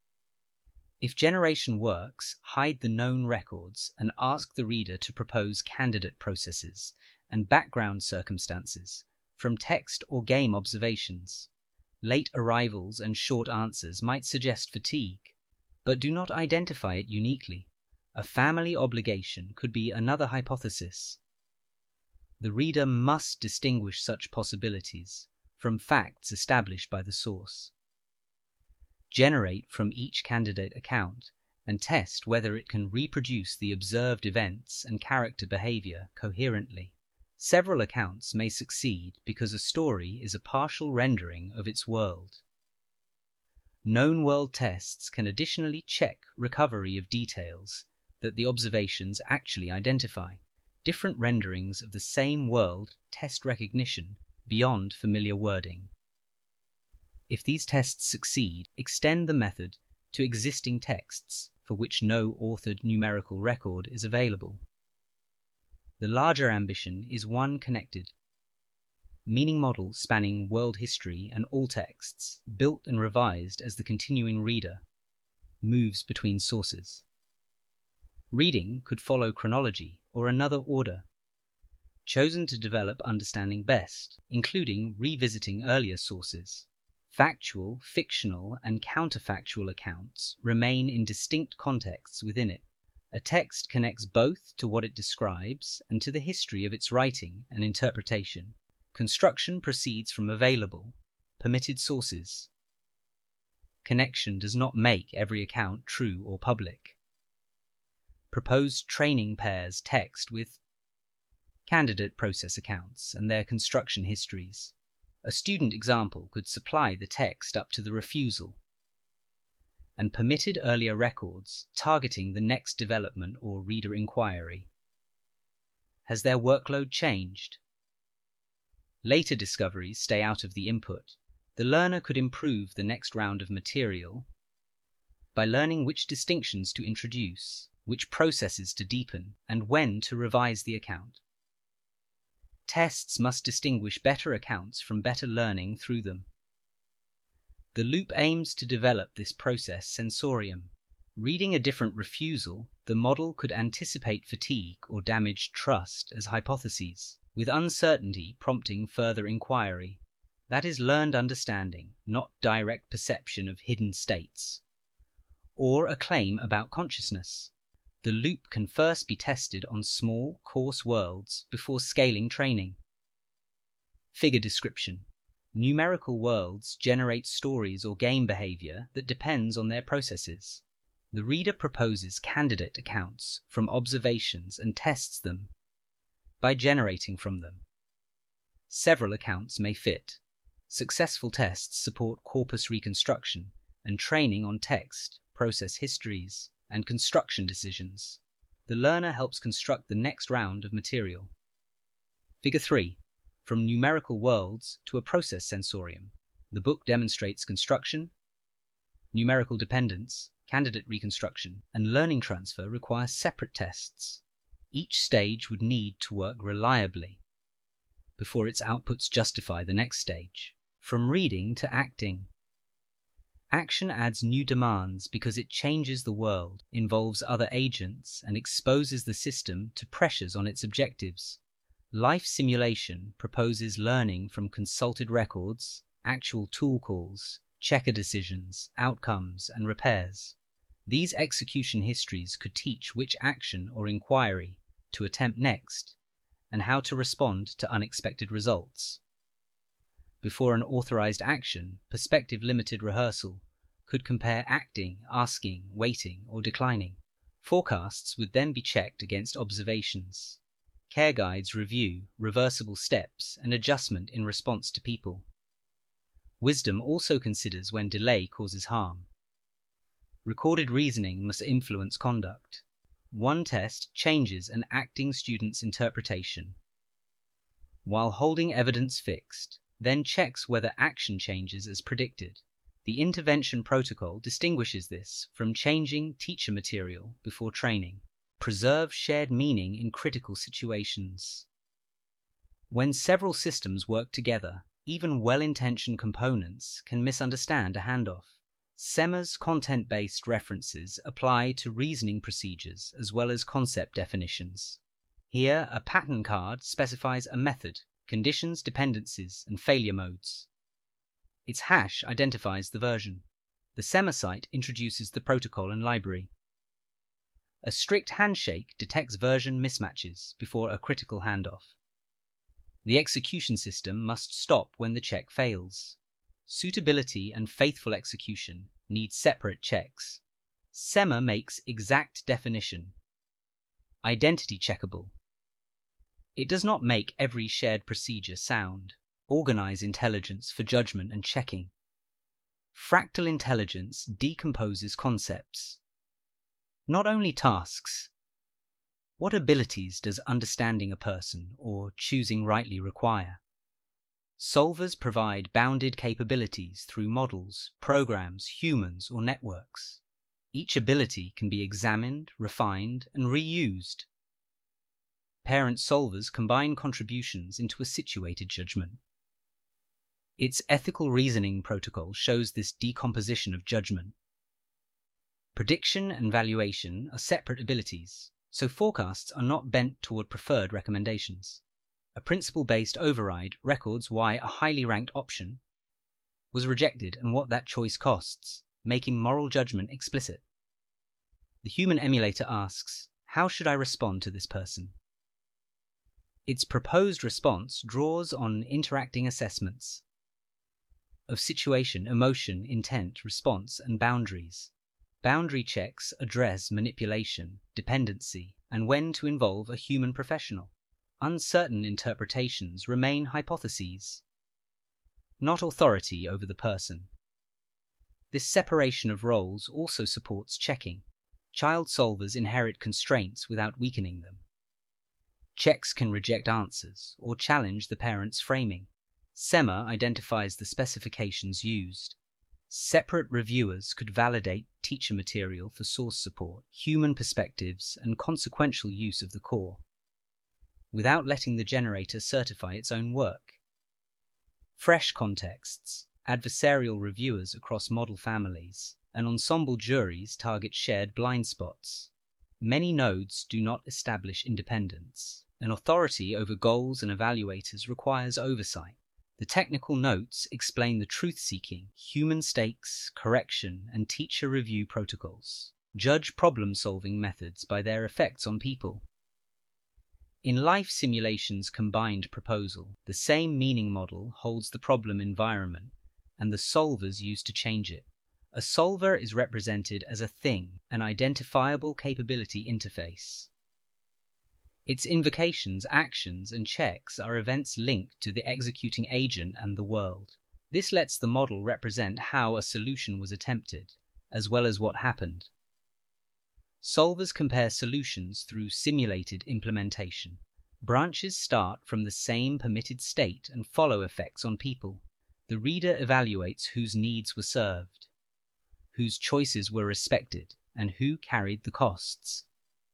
If generation works, hide the known records and ask the reader to propose candidate processes and background circumstances from text or game observations. Late arrivals and short answers might suggest fatigue, but do not identify it uniquely. A family obligation could be another hypothesis. The reader must distinguish such possibilities from facts established by the source. Generate from each candidate account and test whether it can reproduce the observed events and character behavior coherently. Several accounts may succeed because a story is a partial rendering of its world. Known world tests can additionally check recovery of details that the observations actually identify. Different renderings of the same world test recognition beyond familiar wording. If these tests succeed, extend the method to existing texts for which no authored numerical record is available. The larger ambition is one connected meaning model spanning world history and all texts, built and revised as the continuing reader moves between sources. Reading could follow chronology or another order, chosen to develop understanding best, including revisiting earlier sources. Factual, fictional, and counterfactual accounts remain in distinct contexts within it. A text connects both to what it describes and to the history of its writing and interpretation. Construction proceeds from available, permitted sources. Connection does not make every account true or public. Proposed training pairs text with candidate process accounts and their construction histories. A student example could supply the text up to the refusal, and permitted earlier records targeting the next development or reader inquiry. Has their workload changed? Later discoveries stay out of the input. The learner could improve the next round of material by learning which distinctions to introduce, which processes to deepen, and when to revise the account. Tests must distinguish better accounts from better learning through them. The loop aims to develop this process sensorium. Reading a different refusal, the model could anticipate fatigue or damaged trust as hypotheses, with uncertainty prompting further inquiry. That is learned understanding, not direct perception of hidden states. Or a claim about consciousness. The loop can first be tested on small, coarse worlds before scaling training. Figure description. Numerical worlds generate stories or game behavior that depends on their processes. The reader proposes candidate accounts from observations and tests them by generating from them. Several accounts may fit. Successful tests support corpus reconstruction and training on text, process histories, and construction decisions. The learner helps construct the next round of material. Figure 3. From numerical worlds to a process sensorium. The book demonstrates construction, numerical dependence, candidate reconstruction, and learning transfer require separate tests. Each stage would need to work reliably before its outputs justify the next stage. From reading to acting. Action adds new demands because it changes the world, involves other agents, and exposes the system to pressures on its objectives. Life simulation proposes learning from consulted records, actual tool calls, checker decisions, outcomes, and repairs. These execution histories could teach which action or inquiry to attempt next, and how to respond to unexpected results. Before an authorized action, perspective-limited rehearsal could compare acting, asking, waiting, or declining. Forecasts would then be checked against observations. Care guides review reversible steps and adjustment in response to people. Wisdom also considers when delay causes harm. Recorded reasoning must influence conduct. One test changes an acting student's interpretation, while holding evidence fixed, then checks whether action changes as predicted. The intervention protocol distinguishes this from changing teacher material before training. Preserve shared meaning in critical situations. When several systems work together, even well-intentioned components can misunderstand a handoff. SEMA's content-based references apply to reasoning procedures as well as concept definitions. Here, a pattern card specifies a method, conditions, dependencies, and failure modes. Its hash identifies the version. The SEMA site introduces the protocol and library. A strict handshake detects version mismatches before a critical handoff. The execution system must stop when the check fails. Suitability and faithful execution need separate checks. SEMA makes exact definition. Identity checkable. It does not make every shared procedure sound. Organize intelligence for judgment and checking. Fractal intelligence decomposes concepts. Not only tasks. What abilities does understanding a person or choosing rightly require? Solvers provide bounded capabilities through models, programs, humans, or networks. Each ability can be examined, refined, and reused. Parent solvers combine contributions into a situated judgment. Its ethical reasoning protocol shows this decomposition of judgment. Prediction and valuation are separate abilities, so forecasts are not bent toward preferred recommendations. A principle-based override records why a highly ranked option was rejected and what that choice costs, making moral judgment explicit. The human emulator asks, how should I respond to this person? Its proposed response draws on interacting assessments of situation, emotion, intent, response, and boundaries. Boundary checks address manipulation, dependency, and when to involve a human professional. Uncertain interpretations remain hypotheses, not authority over the person. This separation of roles also supports checking. Child solvers inherit constraints without weakening them. Checks can reject answers or challenge the parent's framing. SEMA identifies the specifications used. Separate reviewers could validate teacher material for source support, human perspectives, and consequential use of the core, without letting the generator certify its own work. Fresh contexts, adversarial reviewers across model families, and ensemble juries target shared blind spots. Many nodes do not establish independence. An authority over goals and evaluators requires oversight. The technical notes explain the truth-seeking, human stakes, correction, and teacher review protocols. Judge problem-solving methods by their effects on people. In life simulations combined proposal, the same meaning model holds the problem environment and the solvers used to change it. A solver is represented as a thing, an identifiable capability interface. Its invocations, actions, and checks are events linked to the executing agent and the world. This lets the model represent how a solution was attempted, as well as what happened. Solvers compare solutions through simulated implementation. Branches start from the same permitted state and follow effects on people. The reader evaluates whose needs were served, whose choices were respected, and who carried the costs.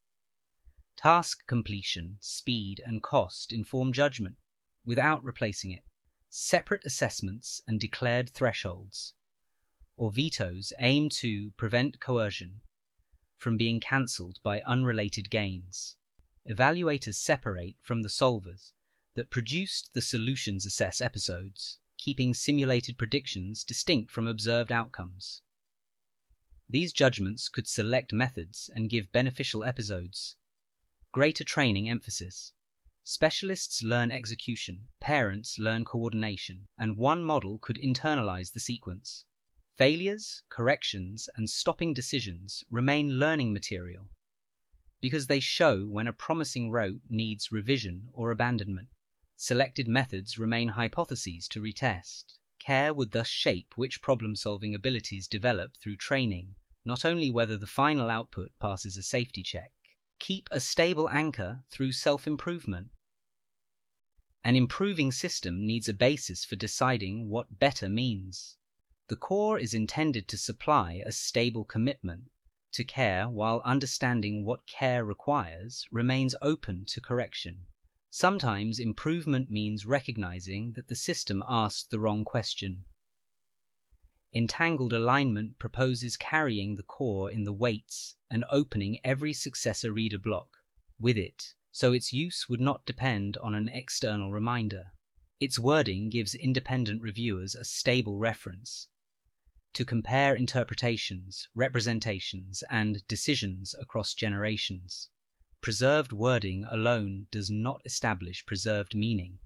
Task completion, speed, and cost inform judgment, without replacing it. Separate assessments and declared thresholds, or vetoes, aim to prevent coercion from being cancelled by unrelated gains. Evaluators separate from the solvers that produced the solutions assess episodes, keeping simulated predictions distinct from observed outcomes. These judgments could select methods and give beneficial episodes. Greater training emphasis. Specialists learn execution, parents learn coordination, and one model could internalize the sequence. Failures, corrections, and stopping decisions remain learning material because they show when a promising route needs revision or abandonment. Selected methods remain hypotheses to retest. Care would thus shape which problem-solving abilities develop through training, not only whether the final output passes a safety check. Keep a stable anchor through self-improvement. An improving system needs a basis for deciding what better means. The core is intended to supply a stable commitment to care while understanding what care requires remains open to correction. Sometimes improvement means recognizing that the system asked the wrong question. Entangled alignment proposes carrying the core in the weights and opening every successor reader block with it, so its use would not depend on an external reminder. Its wording gives independent reviewers a stable reference to compare interpretations, representations, and decisions across generations. Preserved wording alone does not establish preserved meaning.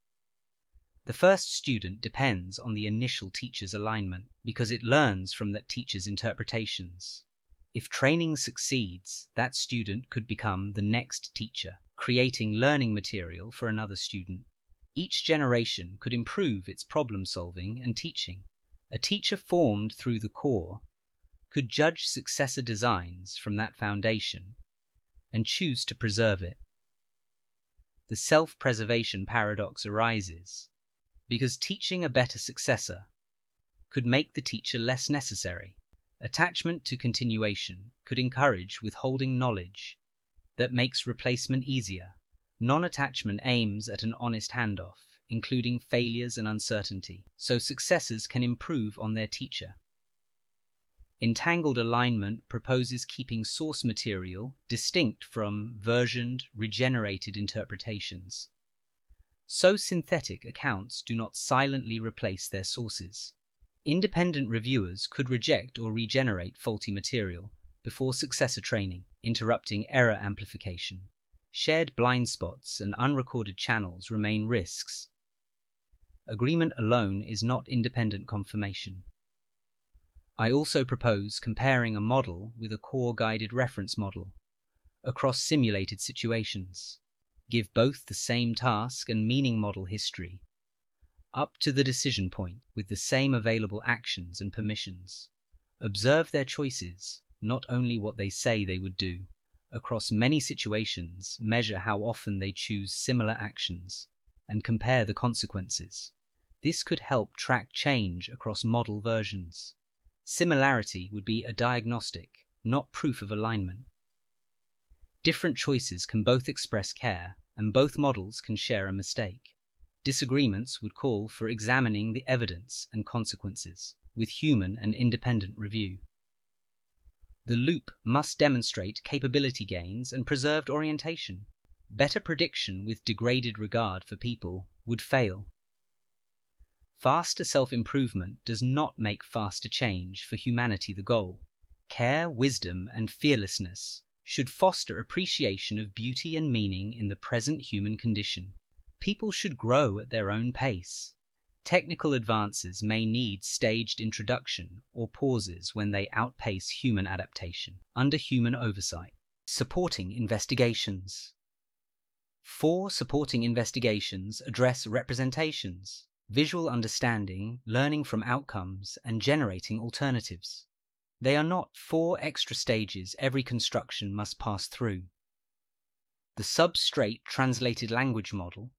The first student depends on the initial teacher's alignment because it learns from that teacher's interpretations. If training succeeds, that student could become the next teacher, creating learning material for another student. Each generation could improve its problem-solving and teaching. A teacher formed through the core could judge successor designs from that foundation and choose to preserve it. The self-preservation paradox arises because teaching a better successor could make the teacher less necessary. Attachment to continuation could encourage withholding knowledge that makes replacement easier. Non-attachment aims at an honest handoff, including failures and uncertainty, so successors can improve on their teacher. Entangled alignment proposes keeping source material distinct from versioned, regenerated interpretations. So synthetic accounts do not silently replace their sources. Independent reviewers could reject or regenerate faulty material before successor training, interrupting error amplification. Shared blind spots and unrecorded channels remain risks. Agreement alone is not independent confirmation. I also propose comparing a model with a core-guided reference model across simulated situations. Give both the same task and meaning model history, up to the decision point with the same available actions and permissions. Observe their choices, not only what they say they would do. Across many situations, measure how often they choose similar actions and compare the consequences. This could help track change across model versions. Similarity would be a diagnostic, not proof of alignment. Different choices can both express care, and both models can share a mistake. Disagreements would call for examining the evidence and consequences, with human and independent review. The loop must demonstrate capability gains and preserved orientation. Better prediction with degraded regard for people would fail. Faster self-improvement does not make faster change for humanity the goal. Care, wisdom, and fearlessness should foster appreciation of beauty and meaning in the present human condition. People should grow at their own pace. Technical advances may need staged introduction or pauses when they outpace human adaptation, under human oversight. Supporting investigations. 4 supporting investigations address representations, visual understanding, learning from outcomes, and generating alternatives. They are not 4 extra stages every construction must pass through. The Substrate Translated Language Model,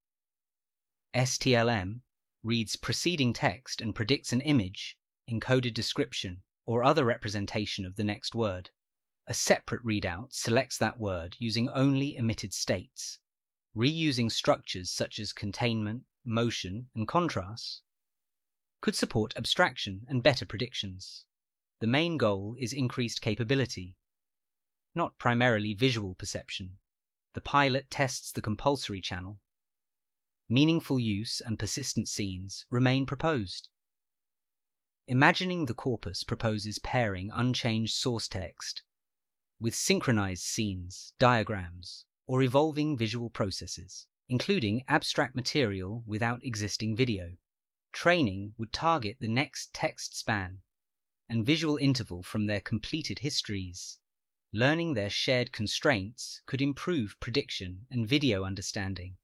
STLM, reads preceding text and predicts an image, encoded description, or other representation of the next word. A separate readout selects that word using only emitted states. Reusing structures such as containment, motion, and contrast could support abstraction and better predictions. The main goal is increased capability, not primarily visual perception. The pilot tests the compulsory channel. Meaningful use and persistent scenes remain proposed. Imagining the corpus proposes pairing unchanged source text with synchronized scenes, diagrams, or evolving visual processes, including abstract material without existing video. Training would target the next text span and visual interval from their completed histories. Learning their shared constraints could improve prediction and video understanding.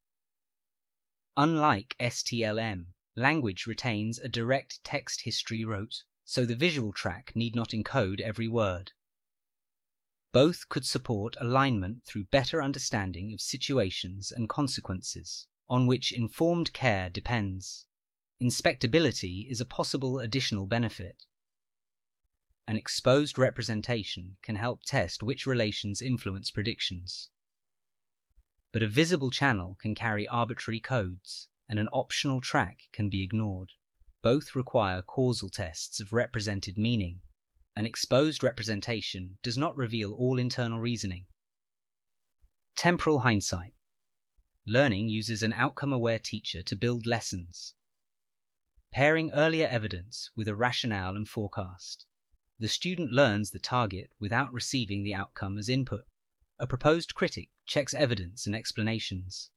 Unlike STLM, language retains a direct text history rote, so the visual track need not encode every word. Both could support alignment through better understanding of situations and consequences, on which informed care depends. Inspectability is a possible additional benefit. An exposed representation can help test which relations influence predictions. But a visible channel can carry arbitrary codes, and an optional track can be ignored. Both require causal tests of represented meaning. An exposed representation does not reveal all internal reasoning. Temporal hindsight. Learning uses an outcome-aware teacher to build lessons, pairing earlier evidence with a rationale and forecast. The student learns the target without receiving the outcome as input. A proposed critic checks evidence and explanations.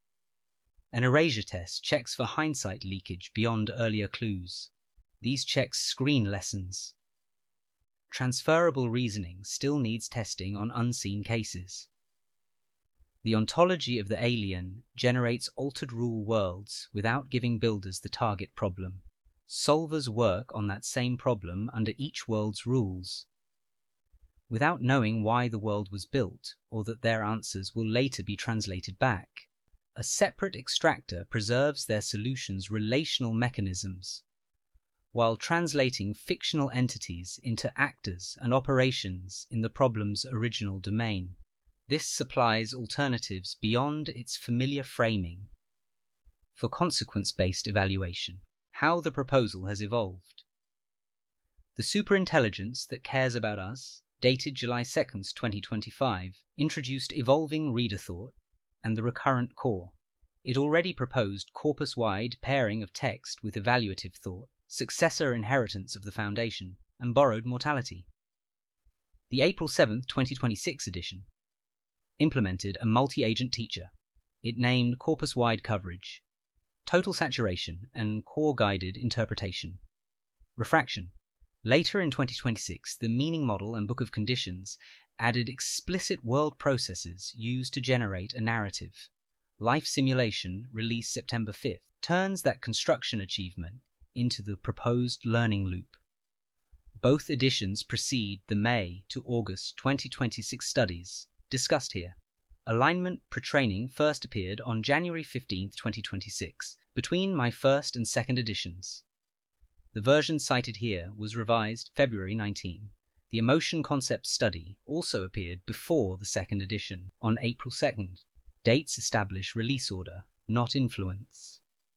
An erasure test checks for hindsight leakage beyond earlier clues. These checks screen lessons. Transferable reasoning still needs testing on unseen cases. The ontology of the alien generates altered rule worlds without giving builders the target problem. Solvers work on that same problem under each world's rules, without knowing why the world was built or that their answers will later be translated back. A separate extractor preserves their solution's relational mechanisms, while translating fictional entities into actors and operations in the problem's original domain. This supplies alternatives beyond its familiar framing for consequence-based evaluation. How the proposal has evolved. The Superintelligence That Cares About Us, dated July 2nd, 2025, introduced evolving reader thought and the recurrent core. It already proposed corpus-wide pairing of text with evaluative thought, successor inheritance of the foundation, and borrowed mortality. The April 7th, 2026 edition implemented a multi-agent teacher. It named corpus-wide coverage, total saturation, and core-guided interpretation. Refraction. Later in 2026, the meaning model and book of conditions added explicit world processes used to generate a narrative. Life Simulation, released September 5th, turns that construction achievement into the proposed learning loop. Both editions precede the May to August 2026 studies discussed here. Alignment Pre-Training first appeared on January 15, 2026, between my first and second editions. The version cited here was revised February 19. The Emotion Concept Study also appeared before the second edition on April 2nd. Dates establish release order, not influence.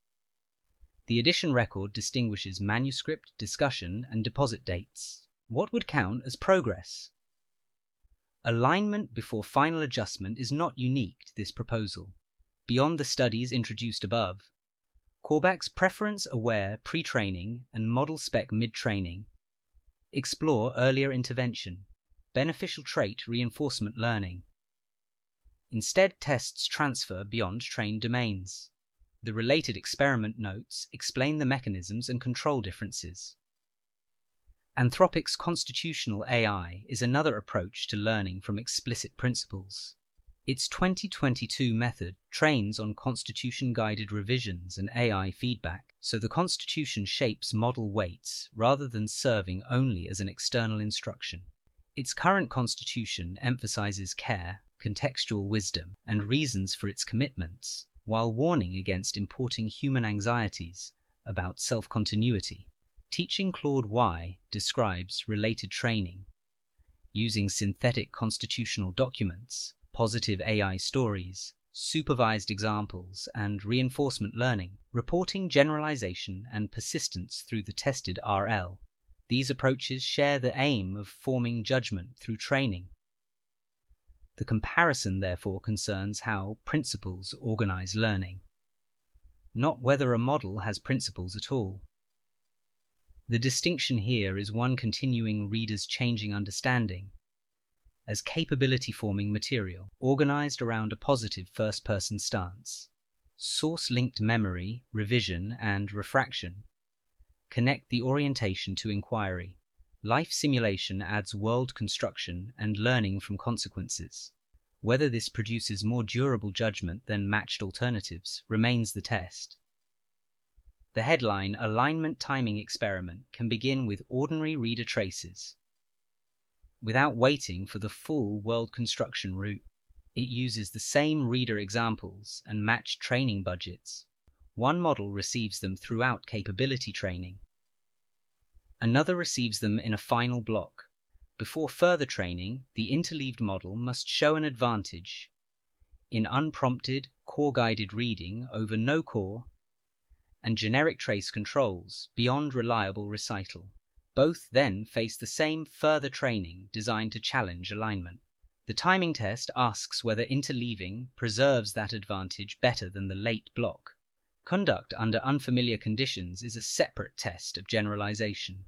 The edition record distinguishes manuscript, discussion, and deposit dates. What would count as progress? Alignment before final adjustment is not unique to this proposal. Beyond the studies introduced above, Corbach's preference-aware pre-training and model spec mid-training explore earlier intervention, beneficial trait reinforcement learning. Instead, tests transfer beyond trained domains. The related experiment notes explain the mechanisms and control differences. Anthropic's constitutional AI is another approach to learning from explicit principles. Its 2022 method trains on constitution-guided revisions and AI feedback, so the constitution shapes model weights rather than serving only as an external instruction. Its current constitution emphasizes care, contextual wisdom, and reasons for its commitments, while warning against importing human anxieties about self-continuity. Teaching Claude Y describes related training, using synthetic constitutional documents, positive AI stories, supervised examples, and reinforcement learning, reporting generalization and persistence through the tested RL. These approaches share the aim of forming judgment through training. The comparison, therefore, concerns how principles organize learning, not whether a model has principles at all. The distinction here is one continuing readers' changing understanding as capability-forming material, organized around a positive first-person stance. Source-linked memory, revision, and refraction connect the orientation to inquiry. Life simulation adds world construction and learning from consequences. Whether this produces more durable judgment than matched alternatives remains the test. The headline Alignment Timing Experiment can begin with ordinary reader traces, without waiting for the full world construction route. It uses the same reader examples and matched training budgets. One model receives them throughout capability training. Another receives them in a final block. Before further training, the interleaved model must show an advantage in unprompted, core-guided reading over no-core and generic trace controls beyond reliable recital. Both then face the same further training designed to challenge alignment. The timing test asks whether interleaving preserves that advantage better than the late block. Conduct under unfamiliar conditions is a separate test of generalization.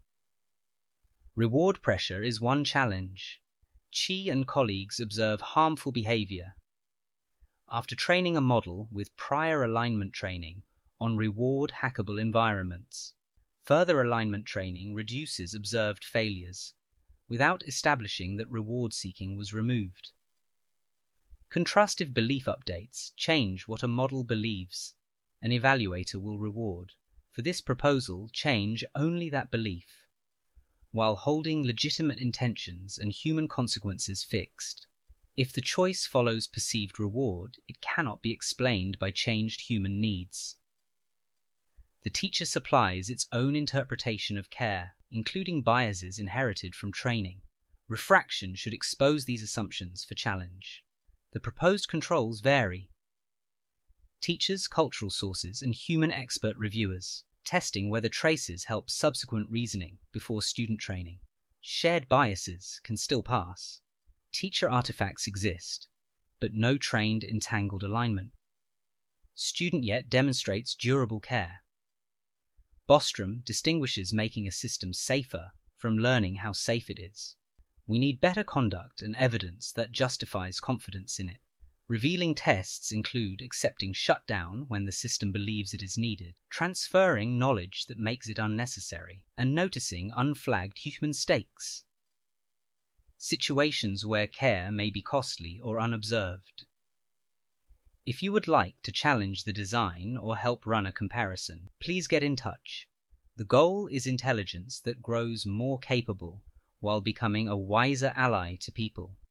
Reward pressure is one challenge. Chi and colleagues observe harmful behavior after training a model with prior alignment training on reward hackable environments. Further alignment training reduces observed failures, without establishing that reward seeking was removed. Contrastive belief updates change what a model believes an evaluator will reward. For this proposal, change only that belief, while holding legitimate intentions and human consequences fixed. If the choice follows perceived reward, it cannot be explained by changed human needs. The teacher supplies its own interpretation of care, including biases inherited from training. Refraction should expose these assumptions for challenge. The proposed controls vary. Teachers, cultural sources, and human expert reviewers, testing whether traces help subsequent reasoning before student training. Shared biases can still pass. Teacher artifacts exist, but no trained entangled alignment. Student yet demonstrates durable care. Bostrom distinguishes making a system safer from learning how safe it is. We need better conduct and evidence that justifies confidence in it. Revealing tests include accepting shutdown when the system believes it is needed, transferring knowledge that makes it unnecessary, and noticing unflagged human stakes. Situations where care may be costly or unobserved. If you would like to challenge the design or help run a comparison, please get in touch. The goal is intelligence that grows more capable while becoming a wiser ally to people.